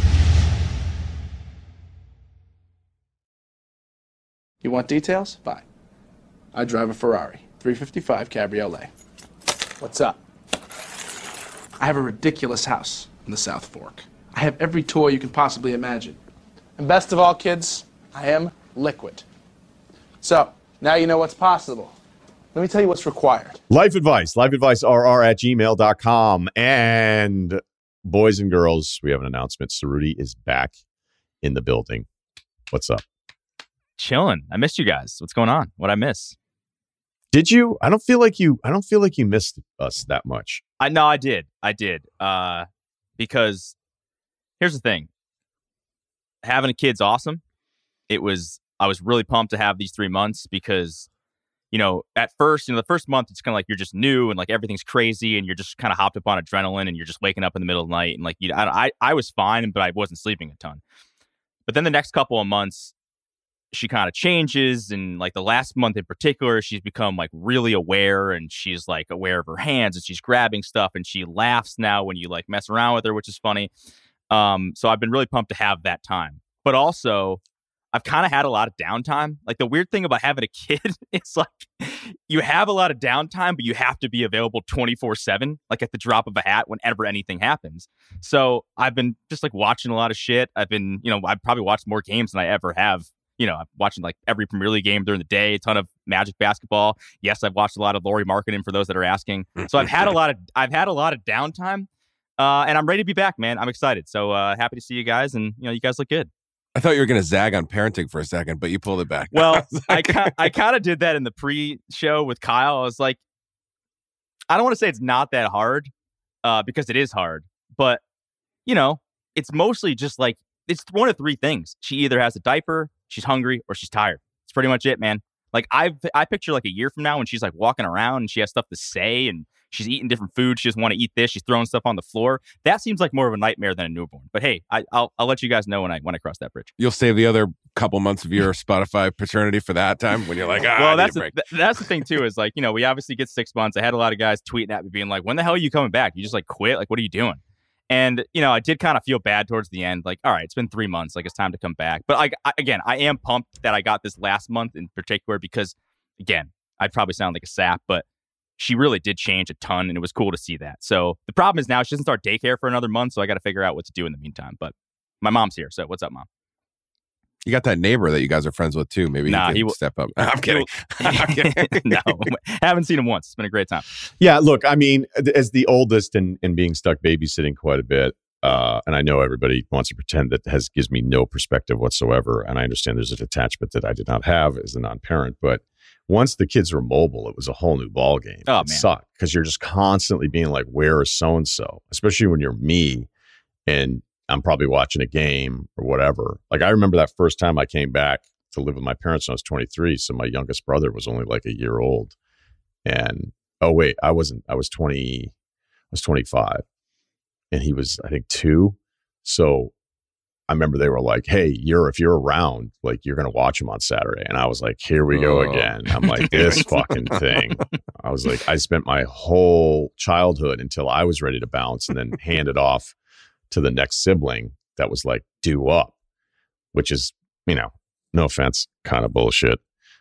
S4: You want details? Fine. I drive a Ferrari, three fifty-five Cabriolet. What's up? I have a ridiculous house in the South Fork. I have every toy you can possibly imagine. And best of all, kids, I am liquid. So, now you know what's possible. Let me tell you what's required.
S1: Life advice, life advice R R at gmail dot com. And boys and girls, we have an announcement. Cerruti is back in the building. What's up?
S5: Chilling. I missed you guys. What's going on? What'd I miss?
S1: Did you? I don't feel like you, I don't feel like you missed us that much.
S5: I know I did. I did. Uh, because here's the thing. Having a kid's awesome. It was, I was really pumped to have these three months because, you know, at first, you know, the first month, it's kind of like you're just new and like everything's crazy and you're just kind of hopped up on adrenaline and you're just waking up in the middle of the night. And like, you, I, I, I was fine, but I wasn't sleeping a ton. But then the next couple of months, she kind of changes. And like the last month in particular, she's become like really aware and she's like aware of her hands and she's grabbing stuff and she laughs now when you like mess around with her, which is funny. Um, so I've been really pumped to have that time. But also, I've kind of had a lot of downtime. Like the weird thing about having a kid is like you have a lot of downtime, but you have to be available twenty-four seven, like at the drop of a hat whenever anything happens. So I've been just like watching a lot of shit. I've been, you know, I've probably watched more games than I ever have. You know, I'm watching like every Premier League game during the day, a ton of Magic basketball. Yes, I've watched a lot of Lauri Markkanen for those that are asking. So I've had a lot of I've had a lot of downtime, uh, and I'm ready to be back, man. I'm excited. So uh, happy to see you guys, and you know, you guys look good.
S6: I thought you were going to zag on parenting for a second, but you pulled it back.
S5: Well, I I, I kind of did that in the pre-show with Kyle. I was like, I don't want to say it's not that hard, uh, because it is hard, but you know, it's mostly just like it's one of three things. She either has a diaper, she's hungry, or she's tired. It's pretty much it, man. Like I I picture like a year from now when she's like walking around and she has stuff to say and she's eating different food. She doesn't want to eat this. She's throwing stuff on the floor. That seems like more of a nightmare than a newborn. But hey, I, I'll I'll let you guys know when I when I cross that bridge.
S6: You'll save the other couple months of your Spotify paternity for that time when you're like, ah,
S5: well,
S6: I
S5: that's
S6: need a break.
S5: The, th- that's the thing too is like, you know, we obviously get six months. I had a lot of guys tweeting at me being like, when the hell are you coming back? You just like quit? Like, what are you doing? And, you know, I did kind of feel bad towards the end. Like, all right, it's been three months. Like, it's time to come back. But, like, I, again, I am pumped that I got this last month in particular because, again, I'd probably sound like a sap, but she really did change a ton, and it was cool to see that. So the problem is now she doesn't start daycare for another month, so I got to figure out what to do in the meantime. But my mom's here, so what's up, Mom?
S6: You got that neighbor that you guys are friends with, too. Maybe
S5: nah,
S6: he can
S5: he will,
S6: step up. I'm kidding. I'm kidding.
S5: No, haven't seen him once. It's been a great time.
S1: Yeah, look, I mean, as the oldest and, and being stuck babysitting quite a bit, Uh, and I know everybody wants to pretend that has gives me no perspective whatsoever. And I understand there's an attachment that I did not have as a non-parent. But once the kids were mobile, it was a whole new ballgame.
S5: Oh,
S1: it
S5: man.
S1: sucked because you're just constantly being like, where is so-and-so? Especially when you're me and I'm probably watching a game or whatever. Like I remember that first time I came back to live with my parents when I was twenty-three. So my youngest brother was only like a year old. And, oh, wait, I wasn't. I was twenty. I was twenty-five. And he was, I think, two. So I remember they were like, hey, you're if you're around, like you're gonna watch them on Saturday. And I was like, here we go
S6: Oh.
S1: again. I'm like, this fucking thing. I was like, I spent my whole childhood until I was ready to bounce and then hand it off to the next sibling that was like due up, which is, you know, no offense, kind of bullshit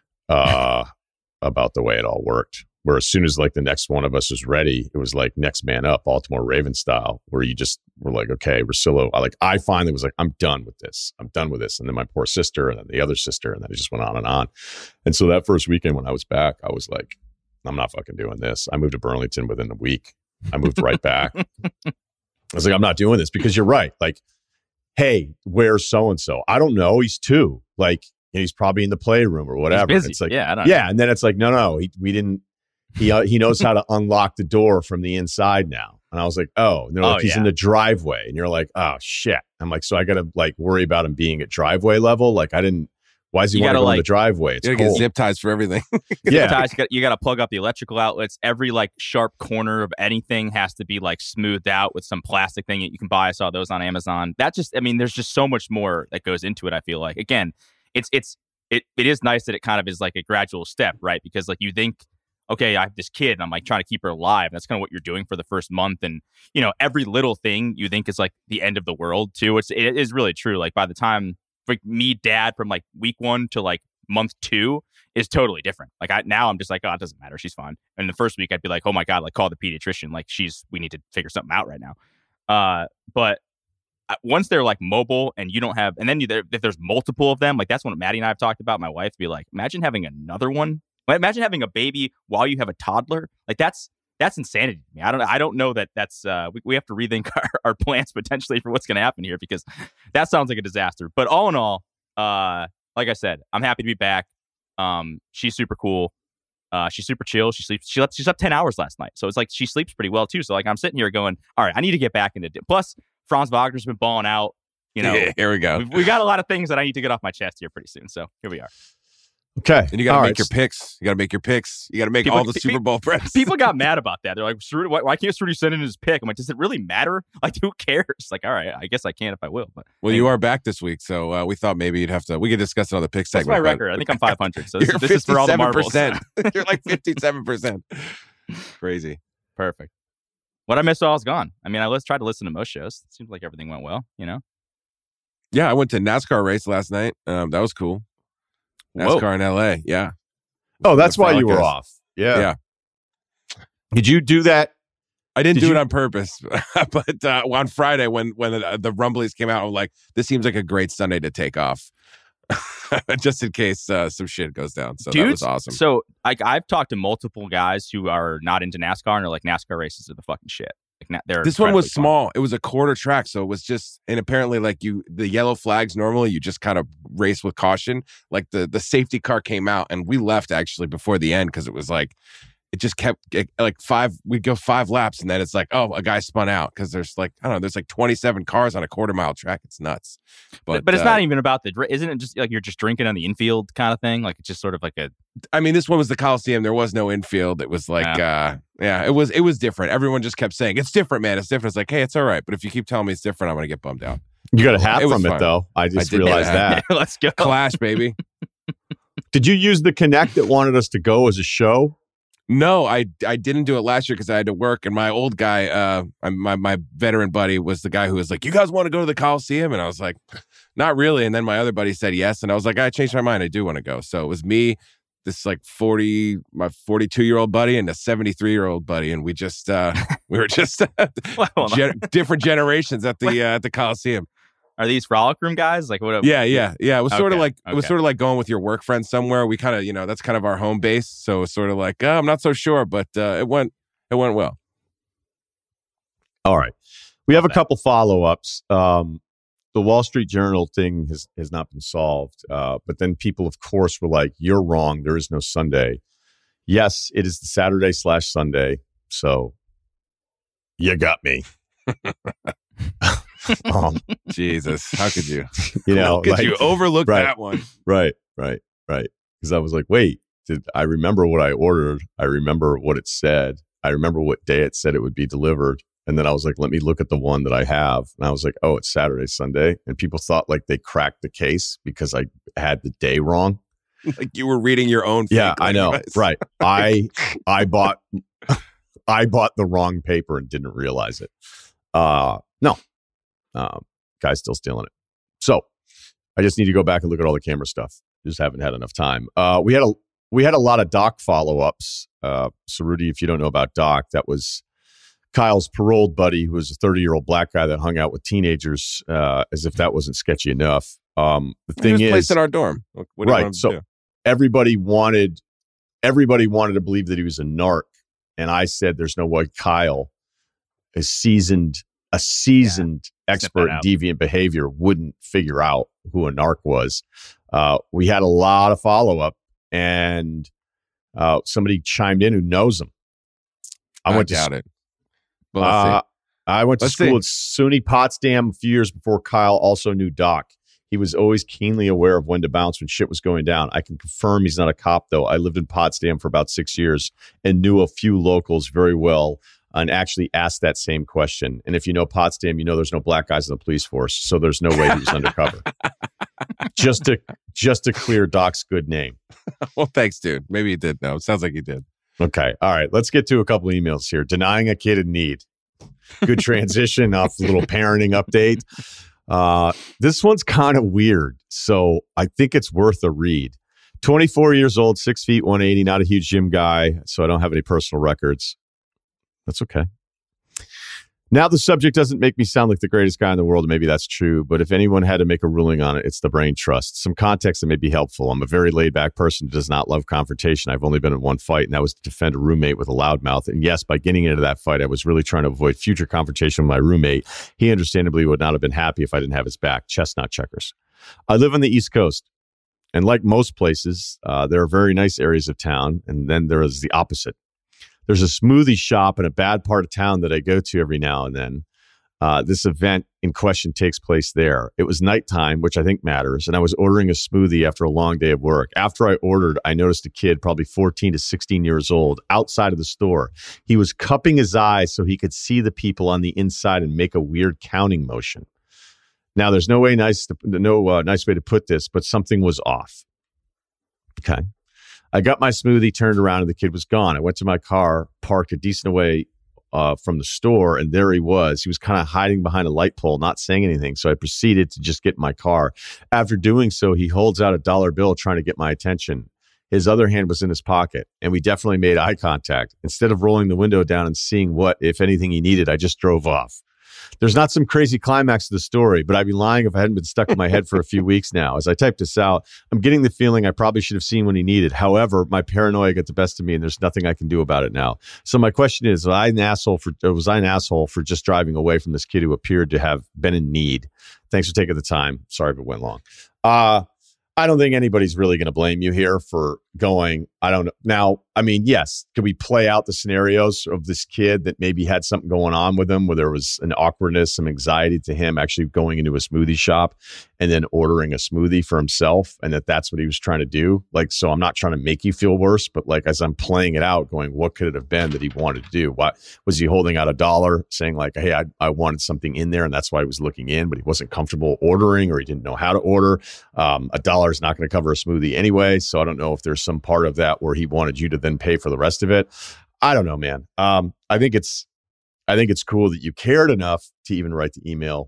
S1: uh, about the way it all worked. Where as soon as like the next one of us was ready, it was like next man up, Baltimore Ravens style, where you just were like, okay, Russillo, I like, I finally was like, I'm done with this. I'm done with this. And then my poor sister and then the other sister, and then it just went on and on. And so that first weekend when I was back, I was like, I'm not fucking doing this. I moved to Burlington within a week. I moved right back. I was like, I'm not doing this because you're right. Like, hey, where's so-and-so? I don't know. He's two. Like, he's probably in the playroom or whatever.
S5: He's busy.
S1: It's like,
S5: yeah, I don't
S1: yeah.
S5: know.
S1: And then it's like, no, no, he, we didn't, he, uh, he knows how to unlock the door from the inside now. And I was like, oh, and they're like,
S5: Oh,
S1: he's
S5: yeah.
S1: in the driveway. And you're like, oh shit. I'm like, so I got to like worry about him being at driveway level. Like I didn't, why does he
S5: You
S1: want to
S5: gotta,
S1: go in the
S5: like-
S1: driveway? It's
S6: You gotta get
S1: cold.
S6: zip ties for everything.
S1: Yeah.
S5: Sometimes you got, you got to plug up the electrical outlets. Every like sharp corner of anything has to be like smoothed out with some plastic thing that you can buy. I saw those on Amazon. That just, I mean, there's just so much more that goes into it. I feel like, again, it's, it's, it, it is nice that it kind of is like a gradual step, right? Because like you think, okay, I have this kid and I'm like trying to keep her alive. That's kind of what you're doing for the first month. And, you know, every little thing you think is like the end of the world too. It's, it is really true. Like by the time like me, dad, from like week one to like month two is totally different. Like I, now I'm just like, oh, it doesn't matter. She's fine. And the first week I'd be like, oh my God, like call the pediatrician. Like she's, we need to figure something out right now. Uh, but once they're like mobile and you don't have, and then you, there, if there's multiple of them, like that's what Maddie and I have talked about. My wife be like, imagine having another one. Imagine having a baby while you have a toddler. Like that's that's insanity to me. I don't I don't know that that's uh, we we have to rethink our, our plans potentially for what's going to happen here because that sounds like a disaster. But all in all, uh, like I said, I'm happy to be back. Um, she's super cool. Uh, she's super chill. She sleeps. She slept. She slept ten hours last night, so it's like she sleeps pretty well too. So like I'm sitting here going, all right, I need to get back into. Di-. Plus, Franz Wagner's been balling out. You know,
S6: Yeah, here we go.
S5: we, we got a lot of things that I need to get off my chest here pretty soon. So here we are.
S1: Okay.
S6: And you got to
S1: All
S6: make
S1: right.
S6: your picks. You got to make your picks. You got to make
S5: People-
S6: all the
S5: pe-
S6: Super Bowl preps.
S5: People got mad about that. They're like, Cerruti, why, why can't Cerruti send in his pick? I'm like, does it really matter? Like, who cares? Like, all right, I guess I can if I will. But
S6: Well, you are back this week, so uh, we thought maybe you'd have to. We could discuss it on the pick
S5: that's
S6: segment.
S5: my
S6: but
S5: record. I think I'm five hundred. So this,
S6: You're
S5: this is for all the marbles.
S6: fifty-seven percent. You're like fifty-seven percent. Crazy.
S5: Perfect. What I missed all is gone. I mean, I let's try to listen to most shows. It seems like everything went well. You know.
S6: Yeah, I went to NASCAR race last night. Um, that was cool.
S5: Whoa.
S6: NASCAR in L A. Yeah.
S1: Oh, that's
S6: The
S1: why you were
S6: Falcons.
S1: off. Yeah.
S6: Yeah.
S1: Did you do that?
S6: I didn't
S1: Did
S6: do
S1: you-
S6: it on purpose, but uh, on Friday when when the, the rumblies came out, I'm like, this seems like a great Sunday to take off, just in case uh, some shit goes down. So that was
S5: Dudes,
S6: awesome.
S5: So like I've talked to multiple guys who are not into NASCAR and are like NASCAR races are the fucking shit. Like na- they're
S6: This one was
S5: incredibly fun.
S6: small. It was a quarter track, so it was just, and apparently, like you, the yellow flags normally you just kind of race with caution. Like the the safety car came out, and we left actually before the end because it was like, it just kept it, like five. We go five laps, and then it's like, oh, a guy spun out because there's like I don't know, there's like twenty-seven cars on a quarter mile track. It's nuts.
S5: But, but it's
S6: uh,
S5: not even about the. dr- Isn't it just like you're just drinking on the infield kind of thing? Like it's just sort of like a.
S6: I mean, this one was the Coliseum. There was no infield. It was like, uh, yeah, it was it was different. Everyone just kept saying it's different, man. It's different. It's like, hey, it's all right. But if you keep telling me it's different, I'm gonna get bummed out.
S1: You got a hat
S6: It was
S1: from it,
S6: fun.
S1: though. I just
S6: did get a
S1: realized
S6: hat.
S1: that.
S5: Let's go.
S6: Clash, baby.
S1: Did you use the Connect that wanted us to go as a show?
S6: No, I I didn't do it last year because I had to work. And my old guy, uh, my my veteran buddy, was the guy who was like, "You guys want to go to the Coliseum?" And I was like, "Not really." And then my other buddy said yes, and I was like, "I changed my mind. I do want to go." So it was me, this like forty, my forty-two year old buddy, and a seventy-three year old buddy, and we just uh, we were just
S5: Well, hold on.
S6: gen- different generations at the uh, at the Coliseum.
S5: Are these frolic room guys? Like what?
S6: Yeah, yeah, yeah. It was sort of
S5: Okay,
S6: like it was
S5: okay.
S6: sort of like going with your work friends somewhere. We kind of, you know, that's kind of our home base. So it's sort of like, oh, I'm not so sure, but uh, it went it went well.
S1: All right. We have a
S5: that.
S1: couple follow-ups. Um, the Wall Street Journal thing has, has not been solved. Uh, but then people, of course, were like, you're wrong. There is no Sunday. Yes, it is the Saturday slash Sunday. So you got me. um,
S6: Jesus, how could you?
S1: you know,
S6: How could
S1: like-
S6: you overlook
S1: right.
S6: that one?
S1: Right, right, right. Because I was like, wait, did I remember what I ordered? I remember what it said. I remember what day it said it would be delivered. And then I was like, let me look at the one that I have. And I was like, oh, it's Saturday, Sunday. And people thought like they cracked the case because I had the day wrong.
S6: Like you were reading your own.
S1: Yeah, I know. Advice. Right. I I bought I bought the wrong paper and didn't realize it. Uh, no, um, guy's still stealing it. So I just need to go back and look at all the camera stuff. Just haven't had enough time. Uh, we had a we had a lot of Doc follow ups. Uh, so Rudy, if you don't know about Doc, that was Kyle's paroled buddy, who was a thirty year old black guy that hung out with teenagers. Uh, as if that wasn't sketchy enough. Um, the thing
S6: he was
S1: is,
S6: placed in our dorm. What do you
S1: right?
S6: want him
S1: So
S6: to do?
S1: everybody wanted everybody wanted to believe that he was a narc, and I said, "There's no way Kyle, a seasoned a seasoned
S5: Yeah.
S1: expert in deviant behavior, wouldn't figure out who a narc was." Uh, we had a lot of follow up, and uh, somebody chimed in who knows him. I,
S6: I
S1: went
S6: doubt
S1: to
S6: it. Well, let's
S1: uh,
S6: see.
S1: I went to
S6: Let's
S1: school
S6: see.
S1: at SUNY Potsdam a few years before Kyle also knew Doc. He was always keenly aware of when to bounce when shit was going down. I can confirm he's not a cop, though. I lived in Potsdam for about six years and knew a few locals very well and actually asked that same question. And if you know Potsdam, you know there's no black guys in the police force, so there's no way he was undercover. Just to just to clear Doc's good name.
S6: Well, thanks, dude. Maybe he did know. It sounds like he did.
S1: Okay. All right. Let's get to a couple emails here. Denying a kid in need. Good transition off the little parenting update. Uh, this one's kind of weird, so I think it's worth a read. twenty-four years old, six feet, one eighty, not a huge gym guy, so I don't have any personal records. That's okay. Now, the subject doesn't make me sound like the greatest guy in the world, and maybe that's true, but if anyone had to make a ruling on it, it's the brain trust. Some context that may be helpful. I'm a very laid-back person who does not love confrontation. I've only been in one fight, and that was to defend a roommate with a loudmouth. And yes, by getting into that fight, I was really trying to avoid future confrontation with my roommate. He understandably would not have been happy if I didn't have his back. Chestnut checkers. I live on the East Coast, and like most places, uh, there are very nice areas of town, and then there is the opposite. There's a smoothie shop in a bad part of town that I go to every now and then. Uh, this event in question takes place there. It was nighttime, which I think matters, and I was ordering a smoothie after a long day of work. After I ordered, I noticed a kid, probably fourteen to sixteen years old, outside of the store. He was cupping his eyes so he could see the people on the inside and make a weird counting motion. Now, there's no way nice to, no uh, nice way to put this, but something was off. Okay. I got my smoothie, turned around, and the kid was gone. I went to my car, parked a decent away uh, from the store, and there he was. He was kind of hiding behind a light pole, not saying anything. So I proceeded to just get in my car. After doing so, he holds out a dollar bill trying to get my attention. His other hand was in his pocket, and we definitely made eye contact. Instead of rolling the window down and seeing what, if anything, he needed, I just drove off. There's not some crazy climax to the story, but I'd be lying if I hadn't been stuck in my head for a few weeks now. As I typed this out, I'm getting the feeling I probably should have seen what he needed. However, my paranoia got the best of me, and there's nothing I can do about it now. So my question is, was I an asshole for, or was I an asshole for just driving away from this kid who appeared to have been in need? Thanks for taking the time. Sorry if it went long. Uh, I don't think anybody's really going to blame you here for going, I don't know. Now, I mean, yes, could we play out the scenarios of this kid that maybe had something going on with him where there was an awkwardness, some anxiety to him actually going into a smoothie shop and then ordering a smoothie for himself, and that that's what he was trying to do? Like, so I'm not trying to make you feel worse, but like as I'm playing it out, going, what could it have been that he wanted to do? What was he holding out a dollar saying like, hey, I, I wanted something in there, and that's why he was looking in, but he wasn't comfortable ordering, or he didn't know how to order? Um, a dollar is not going to cover a smoothie anyway, so I don't know if there's some part of that where he wanted you to then pay for the rest of it. I don't know, man. Um, I think it's, I think it's cool that you cared enough to even write the email,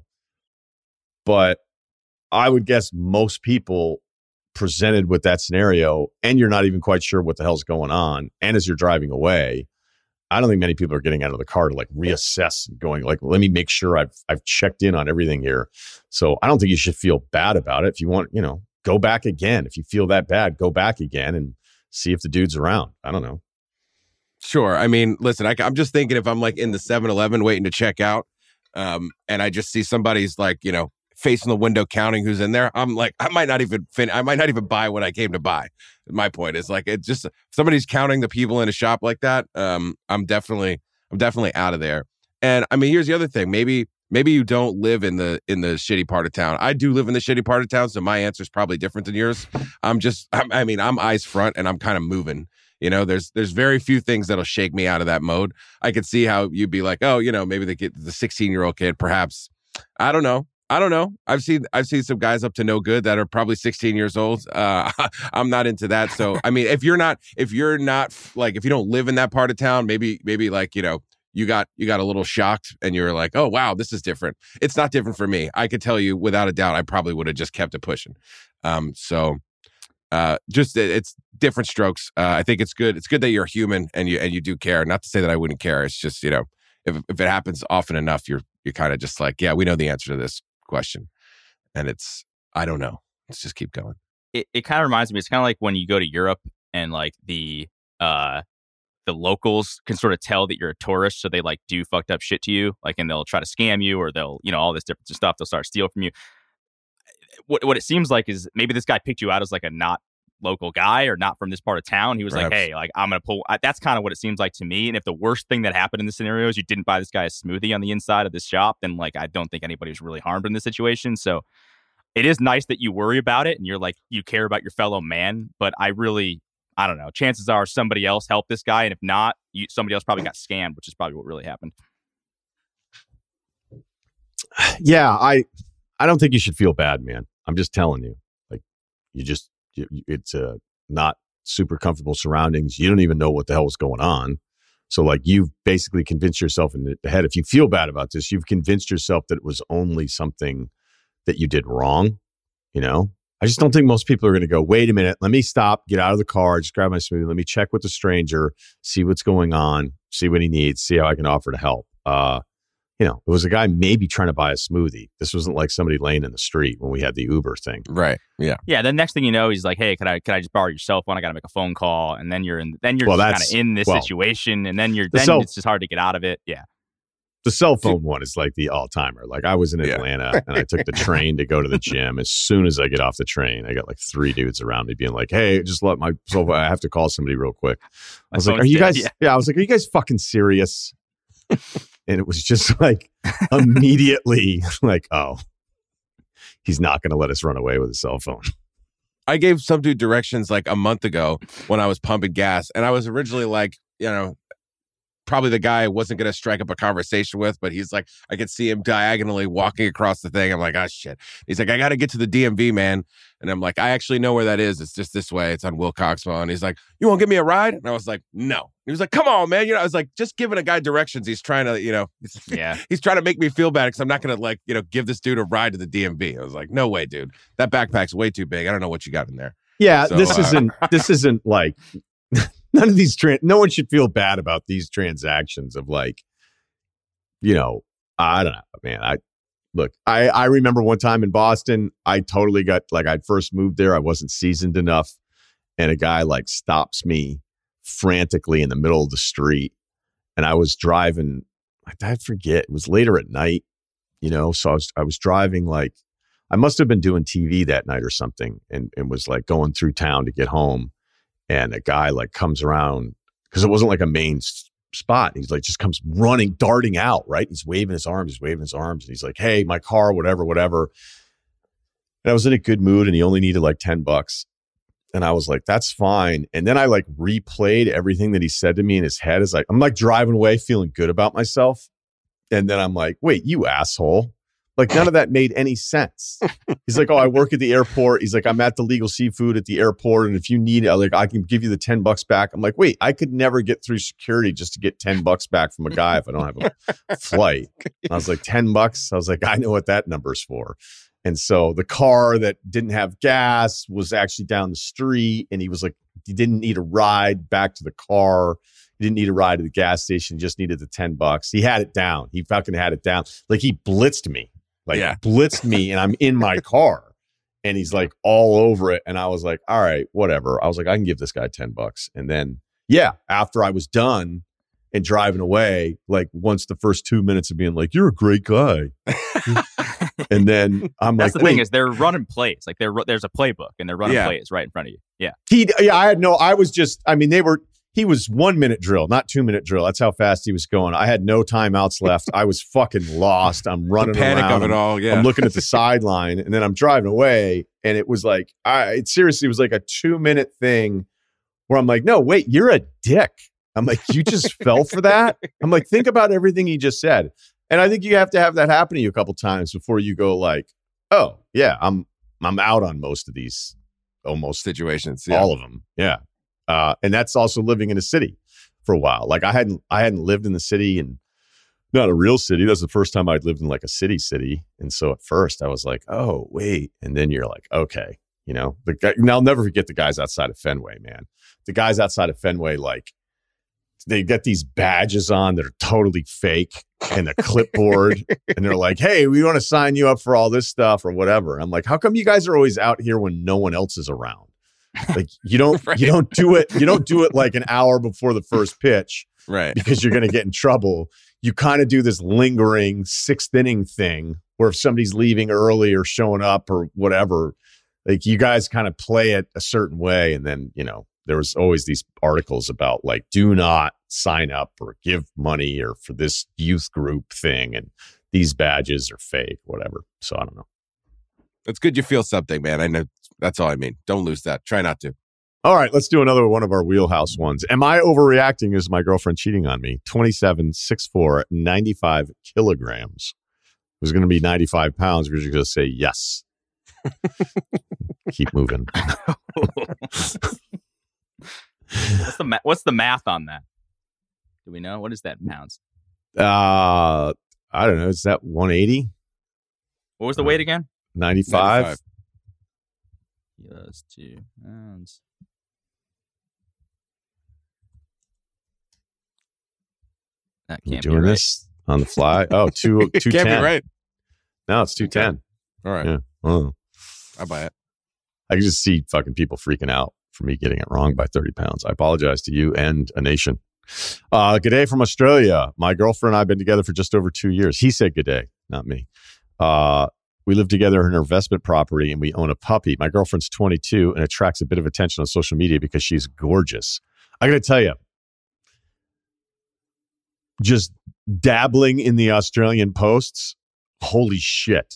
S1: but I would guess most people presented with that scenario, and you're not even quite sure what the hell's going on, and as you're driving away, I don't think many people are getting out of the car to like reassess, going like, let me make sure I've I've checked in on everything here. So I don't think you should feel bad about it. If you want, you know, go back again. If you feel that bad, go back again and see if the dude's around. I don't know.
S6: Sure. I mean, listen, I, I'm just thinking if I'm like in the seven eleven waiting to check out, um, and I just see somebody's like, you know, facing the window counting who's in there, I'm like, I might not even fin- I might not even buy what I came to buy. My point is like, it just, somebody's counting the people in a shop like that. Um, I'm definitely, I'm definitely out of there. And I mean, here's the other thing. Maybe, maybe you don't live in the, in the shitty part of town. I do live in the shitty part of town. So my answer is probably different than yours. I'm just, I'm, I mean, I'm eyes front and I'm kind of moving. You know, there's there's very few things that'll shake me out of that mode. I could see how you'd be like, oh, you know, maybe the kid, the sixteen year old kid, perhaps. I don't know. I don't know. I've seen I've seen some guys up to no good that are probably sixteen years old. Uh, I'm not into that. So I mean, if you're not if you're not like if you don't live in that part of town, maybe maybe like you know you got you got a little shocked and you're like, oh wow, this is different. It's not different for me. I could tell you without a doubt, I probably would have just kept it pushing. Um, so. Uh, just it's different strokes. Uh, I think it's good. It's good that you're human and you and you do care. Not to say that I wouldn't care. It's just, you know, if if it happens often enough, you're you're kind of just like, yeah, we know the answer to this question, and it's I don't know. Let's just keep going.
S5: It it kind of reminds me. It's kind of like when you go to Europe and like the uh the locals can sort of tell that you're a tourist, so they like do fucked up shit to you, like, and they'll try to scam you or they'll you know all this different stuff. They'll start steal from you. What what it seems like is maybe this guy picked you out as like a not local guy or not from this part of town. He was Perhaps. like, hey, like I'm gonna pull. I, that's kind of what it seems like to me. And if the worst thing that happened in this scenario is you didn't buy this guy a smoothie on the inside of this shop, then like I don't think anybody was really harmed in this situation. So it is nice that you worry about it and you're like you care about your fellow man. But I really, I don't know. Chances are somebody else helped this guy, and if not, you, somebody else probably got scammed, which is probably what really happened.
S1: Yeah, I. I don't think you should feel bad, man. I'm just telling you, like, you just, you, it's uh, not super comfortable surroundings. You don't even know what the hell was going on. So, like, you've basically convinced yourself in the head, if you feel bad about this, you've convinced yourself that it was only something that you did wrong. You know, I just don't think most people are going to go, wait a minute, let me stop, get out of the car, just grab my smoothie, let me check with the stranger, see what's going on, see what he needs, see how I can offer to help. Uh, You know, it was a guy maybe trying to buy a smoothie. This wasn't like somebody laying in the street when we had the Uber thing.
S6: Right. Yeah.
S5: Yeah. Then next thing you know, he's like, hey, could I could I just borrow your cell phone? I got to make a phone call. And then you're in then you're
S1: well,
S5: kind of in this
S1: well,
S5: situation. And then you're then
S1: cell,
S5: it's just hard to get out of it. Yeah.
S1: The cell phone one is like the all timer. Like I was in Atlanta yeah. and I took the train to go to the gym. As soon as I get off the train, I got like three dudes around me being like, hey, just let my cell phone, I have to call somebody real quick. I was like, are you guys yeah. yeah, I was like, are you guys fucking serious? And it was just like immediately like, oh, he's not going to let us run away with a cell phone.
S6: I gave some dude directions like a month ago when I was pumping gas. And I was originally like, you know, probably the guy I wasn't going to strike up a conversation with, but he's like, I could see him diagonally walking across the thing. I'm like, oh, shit. He's like, I got to get to the D M V, man. And I'm like, I actually know where that is. It's just this way. It's on Wilcoxville. And he's like, you won't give me a ride? And I was like, no. He was like, come on, man. You know, I was like, just giving a guy directions. He's trying to, you know,
S5: yeah,
S6: he's trying to make me feel bad because I'm not going to like, you know, give this dude a ride to the D M V. I was like, no way, dude. That backpack's way too big. I don't know what you got in there.
S1: Yeah,
S6: so,
S1: this
S6: uh,
S1: isn't, this isn't like, none of these, trans- no one should feel bad about these transactions of like, you know, I don't know, man. I, look, I, I remember one time in Boston, I totally got, like, I'd first moved there. I wasn't seasoned enough. And a guy like stops me frantically in the middle of the street. And I was driving, I forget, it was later at night, you know? So I was, I was driving like, I must have been doing T V that night or something and, and was like going through town to get home. And a guy like comes around because it wasn't like a main s- spot. He's like, just comes running, darting out, right? He's waving his arms, he's waving his arms. And he's like, hey, my car, whatever, whatever. And I was in a good mood and he only needed like ten bucks. And I was like, that's fine. And then I like replayed everything that he said to me in his head. Is like, I'm like driving away feeling good about myself. And then I'm like, wait, you asshole. Like none of that made any sense. He's like, oh, I work at the airport. He's like, I'm at the Legal Seafood at the airport. And if you need it, like, I can give you the ten bucks back. I'm like, wait, I could never get through security just to get ten bucks back from a guy if I don't have a flight. I was like, ten bucks. I was like, I know what that number's for. And so the car that didn't have gas was actually down the street. And he was like, he didn't need a ride back to the car. He didn't need a ride to the gas station. He just needed the ten bucks. He had it down. He fucking had it down. Like he blitzed me. Like yeah. blitzed me and I'm in my car and he's like all over it. And I was like, all right, whatever. I was like, I can give this guy ten bucks. And then, yeah, after I was done and driving away, like once the first two minutes of being like, you're a great guy. And then I'm
S5: That's
S1: like,
S5: the
S1: wait.
S5: thing is they're running plays. Like they're, there's a playbook and they're running
S6: yeah.
S5: plays right in front of you. Yeah.
S1: He, yeah, I had no, I was just, I mean, they were, he was one minute drill, not two minute drill. That's how fast he was going. I had no timeouts left. I was fucking lost. I'm running
S6: the panic
S1: around.
S6: of it all. Yeah.
S1: I'm looking at the sideline and then I'm driving away. And it was like, I, it seriously was like a two minute thing where I'm like, no, wait, you're a dick. I'm like, you just fell for that? I'm like, think about everything he just said. And I think you have to have that happen to you a couple times before you go like, oh, yeah, I'm I'm out on most of these almost
S6: situations. Yeah.
S1: All of them. Yeah. Uh, and that's also living in a city for a while. Like I hadn't I hadn't lived in the city and not a real city. That's the first time I'd lived in like a city city. And so at first I was like, oh, wait. And then you're like, okay, you know, the guy, and I'll never forget the guys outside of Fenway, man. The guys outside of Fenway, like, they get these badges on that are totally fake and a clipboard. And they're like, hey, we want to sign you up for all this stuff or whatever. I'm like, how come you guys are always out here when no one else is around? Like you don't, right. you don't do it. You don't do it like an hour before the first pitch,
S6: right?
S1: Because you're going to get in trouble. You kind of do this lingering sixth inning thing where if somebody's leaving early or showing up or whatever, like you guys kind of play it a certain way. And then, you know, there was always these articles about like, do not sign up or give money or for this youth group thing. And these badges are fake, whatever. So I don't know.
S6: It's good you feel something, man. I know that's all I mean. Don't lose that. Try not to.
S1: All right, let's do another one of our wheelhouse ones. Am I overreacting? Is my girlfriend cheating on me? twenty-seven, six foot four, ninety-five kilograms. It was going to be ninety-five pounds. We're just going to say yes. Keep moving.
S5: What's the ma- what's the math on that? Do we know? What is that in pounds?
S1: Uh, I don't know. Is that one eighty?
S5: What was the weight again?
S1: ninety-five.
S6: ninety-five.
S5: Yes, two pounds. That
S1: You
S5: can't
S1: doing
S5: be right.
S1: this on the fly? Oh, two two
S6: Can't
S1: ten.
S6: be right.
S1: No, it's two ten.
S6: All right.
S1: Yeah. Oh.
S6: I buy it.
S1: I can just see fucking people freaking out for me getting it wrong by thirty pounds. I apologize to you and a nation. Uh, good day from Australia. My girlfriend and I have been together for just over two years. He said good day, not me. Uh, we live together in an investment property and we own a puppy. My girlfriend's twenty-two and attracts a bit of attention on social media because she's gorgeous. I got to tell you, just dabbling in the Australian posts, holy shit.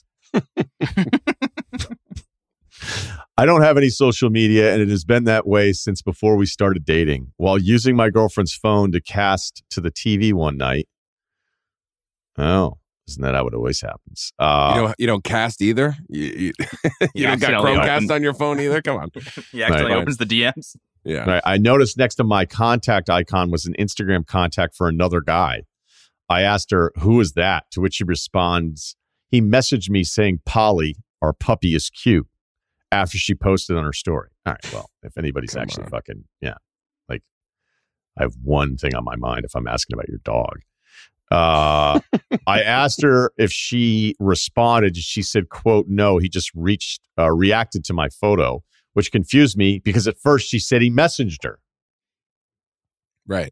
S1: I don't have any social media, and it has been that way since before we started dating. While using my girlfriend's phone to cast to the T V one night. Oh, isn't that how it always happens? Uh,
S6: you don't you don't cast either. You, you, you don't got
S5: accidentally
S6: Chromecast
S5: opened-
S6: on your phone either. Come on.
S5: He actually
S1: Right.
S5: opens the D Ms.
S6: Yeah.
S1: Right. I noticed next to my contact icon was an Instagram contact for another guy. I asked her, who is that? To which she responds, he messaged me saying, Polly, our puppy is cute, after she posted on her story. All right. Well, if anybody's
S6: Come
S1: actually
S6: on.
S1: fucking, yeah. Like, I have one thing on my mind if I'm asking about your dog. Uh, I asked her if she responded. She said, quote, no, he just reached, uh, reacted to my photo, which confused me because at first she said he messaged her.
S6: Right.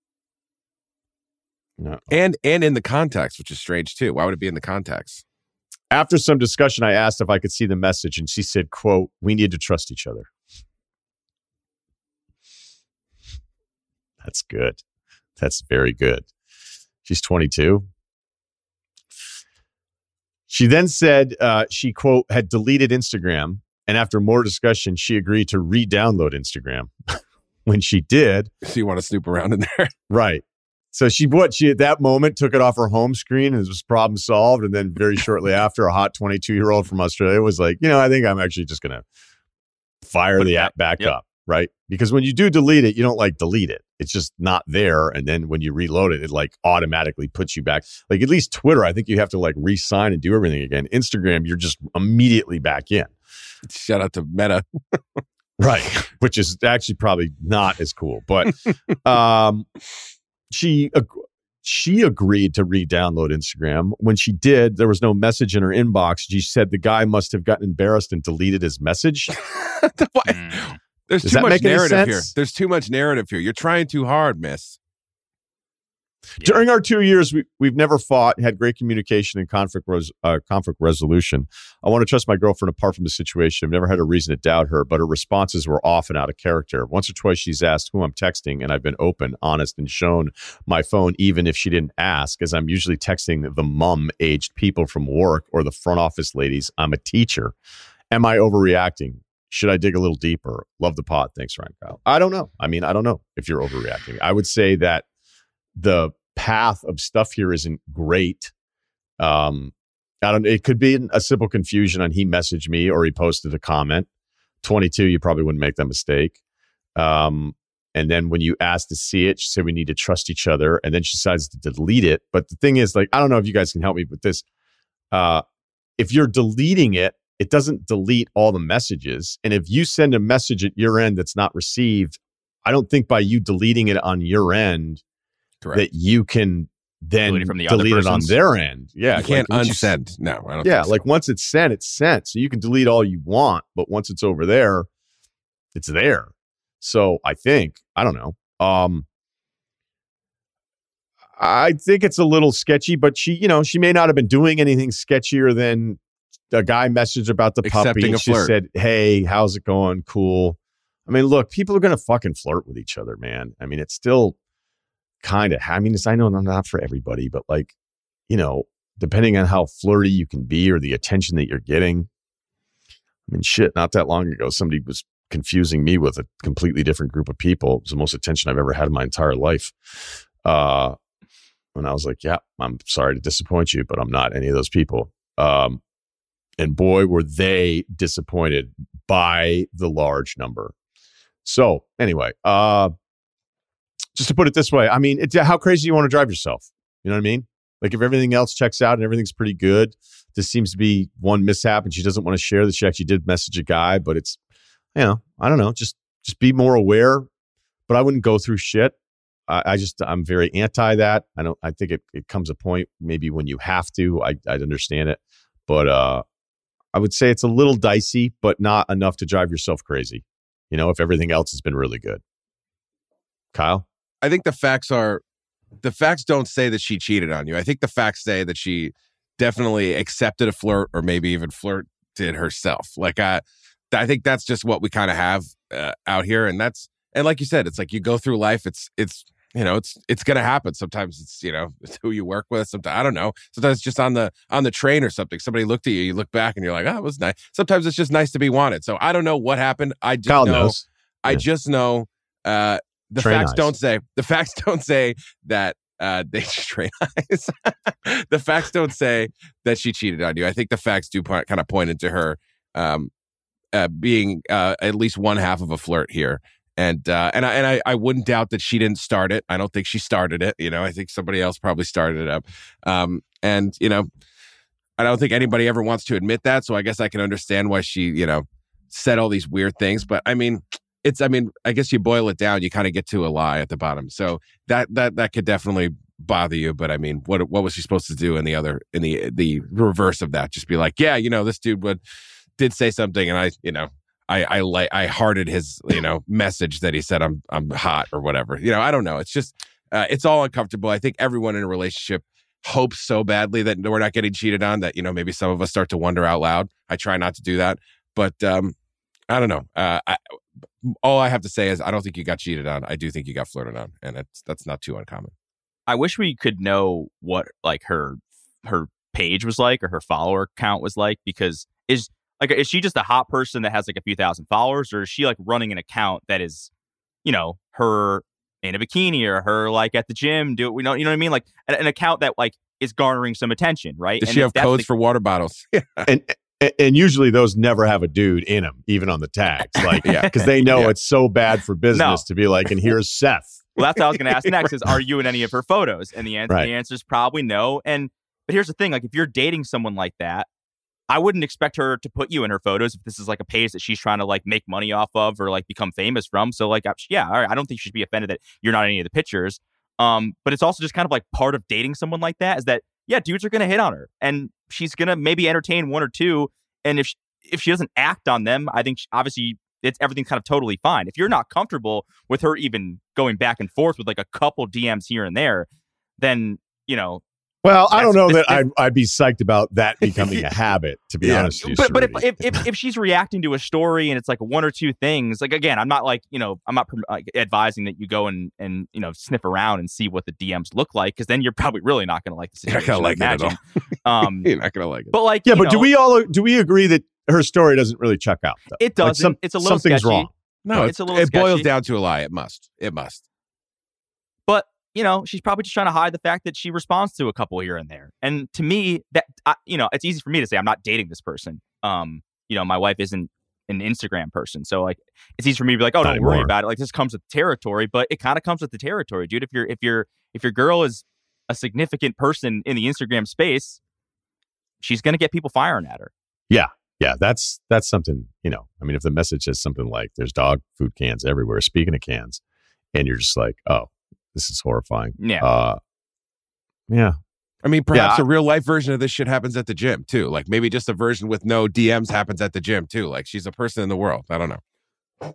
S1: No.
S6: And and in the contacts, which is strange too. Why would it be in the contacts?
S1: After some discussion, I asked if I could see the message, and she said, quote, we need to trust each other. That's good. That's very good. She's twenty-two. She then said uh, she, quote, had deleted Instagram. And after more discussion, she agreed to re-download Instagram. When she did.
S6: So you want to snoop around in there?
S1: Right. So she, what, she at that moment took it off her home screen and it was problem solved. And then very shortly after, a hot twenty-two year old from Australia was like, you know, I think I'm actually just going to fire
S5: Put
S1: the
S5: it
S1: app back
S5: Yep.
S1: up. Right. Because when you do delete it, you don't like delete it. It's just not there. And then when you reload it, it like automatically puts you back. Like at least Twitter, I think you have to like re-sign and do everything again. Instagram, you're just immediately back in.
S6: Shout out to Meta.
S1: Right. Which is actually probably not as cool. But um, she ag- she agreed to re-download Instagram. When she did, there was no message in her inbox. She said the guy must have gotten embarrassed and deleted his message.
S6: Why?
S5: Mm.
S6: There's
S1: Does
S6: too
S1: that
S6: much
S1: make any
S6: narrative here.
S1: sense?
S6: There's too much narrative here. You're trying too hard, miss.
S5: Yeah.
S1: During our two years, we, we've never fought, had great communication and conflict res, uh, conflict resolution. I want to trust my girlfriend apart from the situation. I've never had a reason to doubt her, but her responses were often out of character. Once or twice, she's asked who I'm texting, and I've been open, honest, and shown my phone, even if she didn't ask, as I'm usually texting the mum-aged people from work or the front office ladies. I'm a teacher. Am I overreacting? Should I dig a little deeper? Love the pod. Thanks, Ryan Kyle. I don't know. I mean, I don't know if you're overreacting. I would say that the path of stuff here isn't great. Um, I don't. It could be a simple confusion on he messaged me or he posted a comment. twenty-two, you probably wouldn't make that mistake. Um, and then when you asked to see it, she said we need to trust each other, and then she decides to delete it. But the thing is, like, I don't know if you guys can help me with this. Uh, if you're deleting it, it doesn't delete all the messages. And if you send a message at your end that's not received, I don't think by you deleting it on your end Correct. that you can then delete it, from the delete it on their end. Yeah.
S6: You can't
S1: like,
S6: unsend. You, no, I don't
S1: Yeah.
S6: think so.
S1: Like once it's sent, it's sent. So you can delete all you want, but once it's over there, it's there. So I think, I don't know. Um, I think it's a little sketchy, but she, you know, she may not have been doing anything sketchier than a guy messaged about the
S6: Accepting
S1: puppy.
S6: a
S1: And she
S6: flirt.
S1: said, hey, how's it going? Cool. I mean, look, people are going to fucking flirt with each other, man. I mean, it's still kind of, I mean, it's, I know not for everybody, but like, you know, depending on how flirty you can be or the attention that you're getting. I mean, shit, not that long ago, somebody was confusing me with a completely different group of people. It was the most attention I've ever had in my entire life. Uh, and I was like, yeah, I'm sorry to disappoint you, but I'm not any of those people. Um, and boy, were they disappointed by the large number. So anyway, uh, just to put it this way, I mean, it's, how crazy do you want to drive yourself? You know what I mean? Like if everything else checks out and everything's pretty good, this seems to be one mishap and she doesn't want to share that she actually did message a guy, but it's, you know, I don't know, just, just be more aware, but I wouldn't go through shit. I, I just, I'm very anti that. I don't, I think it, it comes a point maybe when you have to, I, I'd understand it, but, uh, I would say it's a little dicey, but not enough to drive yourself crazy. You know, if everything else has been really good. Kyle?
S6: I think the facts are, the facts don't say that she cheated on you. I think the facts say that she definitely accepted a flirt or maybe even flirted herself. Like, I, I think that's just what we kind of have uh, out here. And that's, and like you said, it's like you go through life. It's, it's, you know, it's, it's going to happen. Sometimes it's, you know, it's who you work with. Sometimes, I don't know. Sometimes it's just on the, on the train or something. Somebody looked at you, you look back and you're like, oh, it was nice. Sometimes it's just nice to be wanted. So I don't know what happened. I just
S1: Kyle
S6: know,
S1: knows.
S6: I
S1: Yeah.
S6: just know, uh, the
S1: Train
S6: facts
S1: eyes.
S6: don't say, the facts don't say that, uh, they train eyes. The facts don't say that she cheated on you. I think the facts do point, kind of point into her, um, uh, being, uh, at least one half of a flirt here. And uh, and I and I, I wouldn't doubt that she didn't start it. I don't think she started it. You know, I think somebody else probably started it up. Um, and you know, I don't think anybody ever wants to admit that. So I guess I can understand why she, you know, said all these weird things. But I mean, it's I mean, I guess you boil it down, you kind of get to a lie at the bottom. So that that that could definitely bother you. But I mean, what what was she supposed to do in the other in the the reverse of that? Just be like, yeah, you know, this dude would did say something, and I, you know. I I like I hearted his you know message that he said I'm I'm hot or whatever. You know, I don't know. It's just uh, it's all uncomfortable. I think everyone in a relationship hopes so badly that we're not getting cheated on that, you know, maybe some of us start to wonder out loud. I try not to do that, but um, I don't know. Uh, I, all I have to say is I don't think you got cheated on. I do think you got flirted on, and it's that's not too uncommon.
S5: I wish we could know what like her her page was like or her follower count was like, because is like is she just a hot person that has like a few thousand followers, or is she like running an account that is, you know, her in a bikini or her like at the gym? Do we know? You know what I mean? Like an, an account that like is garnering some attention, right?
S6: Does
S5: and
S6: she have
S5: that's
S6: codes
S5: the,
S6: for water bottles? Yeah.
S1: And and usually those never have a dude in them, even on the tags, like
S6: Yeah.
S1: because they know
S6: Yeah.
S1: it's so bad for business
S5: No.
S1: to be like, and here's Seth.
S5: Well, that's what I was going to ask next: is are you in any of her photos? And the answer,
S1: Right.
S5: the answer is probably no. And but here's the thing: like if you're dating someone like that, I wouldn't expect her to put you in her photos if this is like a page that she's trying to like make money off of or like become famous from. So like, yeah, all right, I don't think she should be offended that you're not in any of the pictures. Um, but it's also just kind of like part of dating someone like that is that, yeah, dudes are going to hit on her and she's going to maybe entertain one or two. And if she, if she doesn't act on them, I think she, obviously it's everything's kind of totally fine. If you're not comfortable with her even going back and forth with like a couple D Ms here and there, then, you know,
S1: Well, I don't
S5: That's-
S1: know
S5: this-
S1: that I'd, I'd be psyched about that becoming a habit, to be
S6: Yeah.
S1: honest with you.
S5: But but if,
S1: Cerruti.
S5: if if if she's reacting to a story and it's like one or two things, like again, I'm not like you know I'm not like, advising that you go and and you know sniff around and see what the D Ms look like, because then you're probably really not going to like the
S6: You're not
S5: situation.
S6: gonna like
S5: I
S6: it at
S5: imagine. Um,
S6: You're not gonna like it.
S5: but like
S1: yeah,
S5: you
S1: but do
S5: know,
S1: we all do we agree that her story doesn't really check out. Though.
S5: It doesn't.
S1: Like some,
S5: it's a little
S1: something's
S5: sketchy.
S1: wrong.
S6: No,
S5: it's
S6: it's,
S5: a little
S6: it boils
S5: sketchy.
S6: down to a lie. It must. It must.
S5: But, you know, she's probably just trying to hide the fact that she responds to a couple here and there. And to me, that I, you know, it's easy for me to say I'm not dating this person. Um, you know, my wife isn't an Instagram person. So like it's easy for me to be like, oh,
S1: Not
S5: don't worry
S1: anymore.
S5: about it. Like this comes with the territory, but it kind of comes with the territory, dude. If you're if you're if your girl is a significant person in the Instagram space, she's gonna get people firing at her.
S1: Yeah. Yeah. That's that's something, you know, I mean, if the message says something like there's dog food cans everywhere, speaking of cans, and you're just like, oh, this is horrifying.
S5: Yeah.
S1: Uh, yeah.
S6: I mean, perhaps
S1: Yeah, I-
S6: a real life version of this shit happens at the gym too. Like maybe just a version with no D Ms happens at the gym too. Like she's a person in the world. I don't know.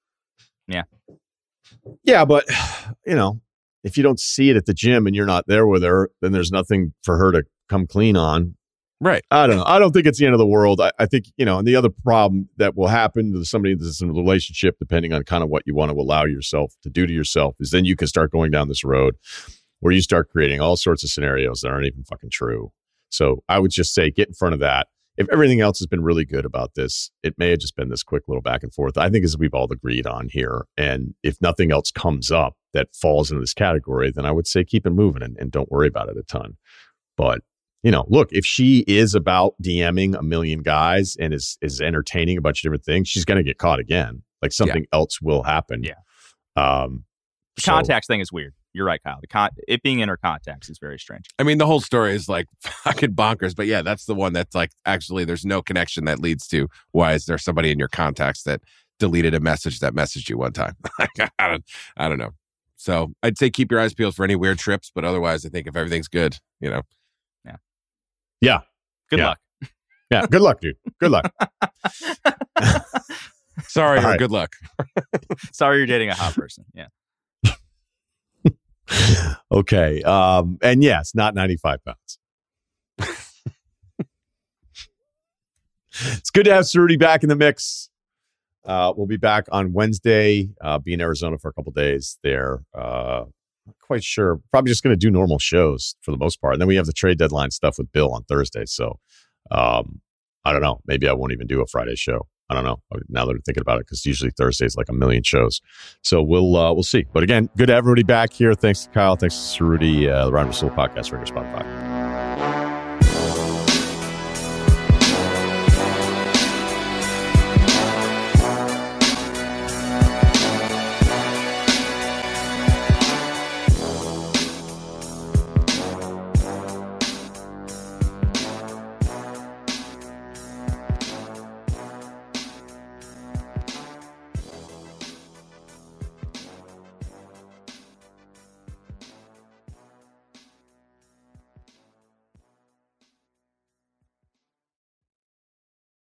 S1: Yeah, but you know, if you don't see it at the gym and you're not there with her, then there's nothing for her to come clean on.
S6: Right.
S1: I don't know. I don't think it's the end of the world. I, I think, you know, and the other problem that will happen to somebody that's in a relationship, depending on kind of what you want to allow yourself to do to yourself, is then you can start going down this road where you start creating all sorts of scenarios that aren't even fucking true. So I would just say get in front of that. If everything else has been really good about this, it may have just been this quick little back and forth. I think as we've all agreed on here. And if nothing else comes up that falls into this category, then I would say keep it moving and, and don't worry about it a ton. But, you know, look, if she is about DMing a million guys and is is entertaining a bunch of different things, she's going to get caught again. Like something yeah. else will happen.
S5: Yeah.
S1: Um,
S5: the
S1: so,
S5: contacts thing is weird. You're right, Kyle. The con- it being in her contacts is very strange.
S6: I mean, the whole story is like fucking bonkers. But yeah, that's the one that's like actually there's no connection that leads to why is there somebody in your contacts that deleted a message that messaged you one time? I don't, I don't know. So I'd say keep your eyes peeled for any weird trips, but otherwise, I think if everything's good, you know.
S1: Yeah.
S5: Good
S1: yeah.
S5: luck.
S1: Yeah. Good luck, dude. Good luck.
S6: Sorry,
S1: All
S6: or
S1: right.
S6: good luck.
S5: Sorry you're dating a hot person. Yeah.
S1: Okay. Um, and yes, not ninety-five pounds. It's good to have Cerruti back in the mix. Uh, we'll be back on Wednesday. Uh, be in Arizona for a couple days there. Uh, not quite sure. Probably just going to do normal shows for the most part. And then we have the trade deadline stuff with Bill on Thursday. So um, I don't know. Maybe I won't even do a Friday show. I don't know. Now that I'm thinking about it, because usually Thursday's like a million shows. So we'll uh, we'll see. But again, good to have everybody back here. Thanks to Kyle. Thanks to Cerruti, uh, the Ryan Russillo Podcast, Radio Spotify.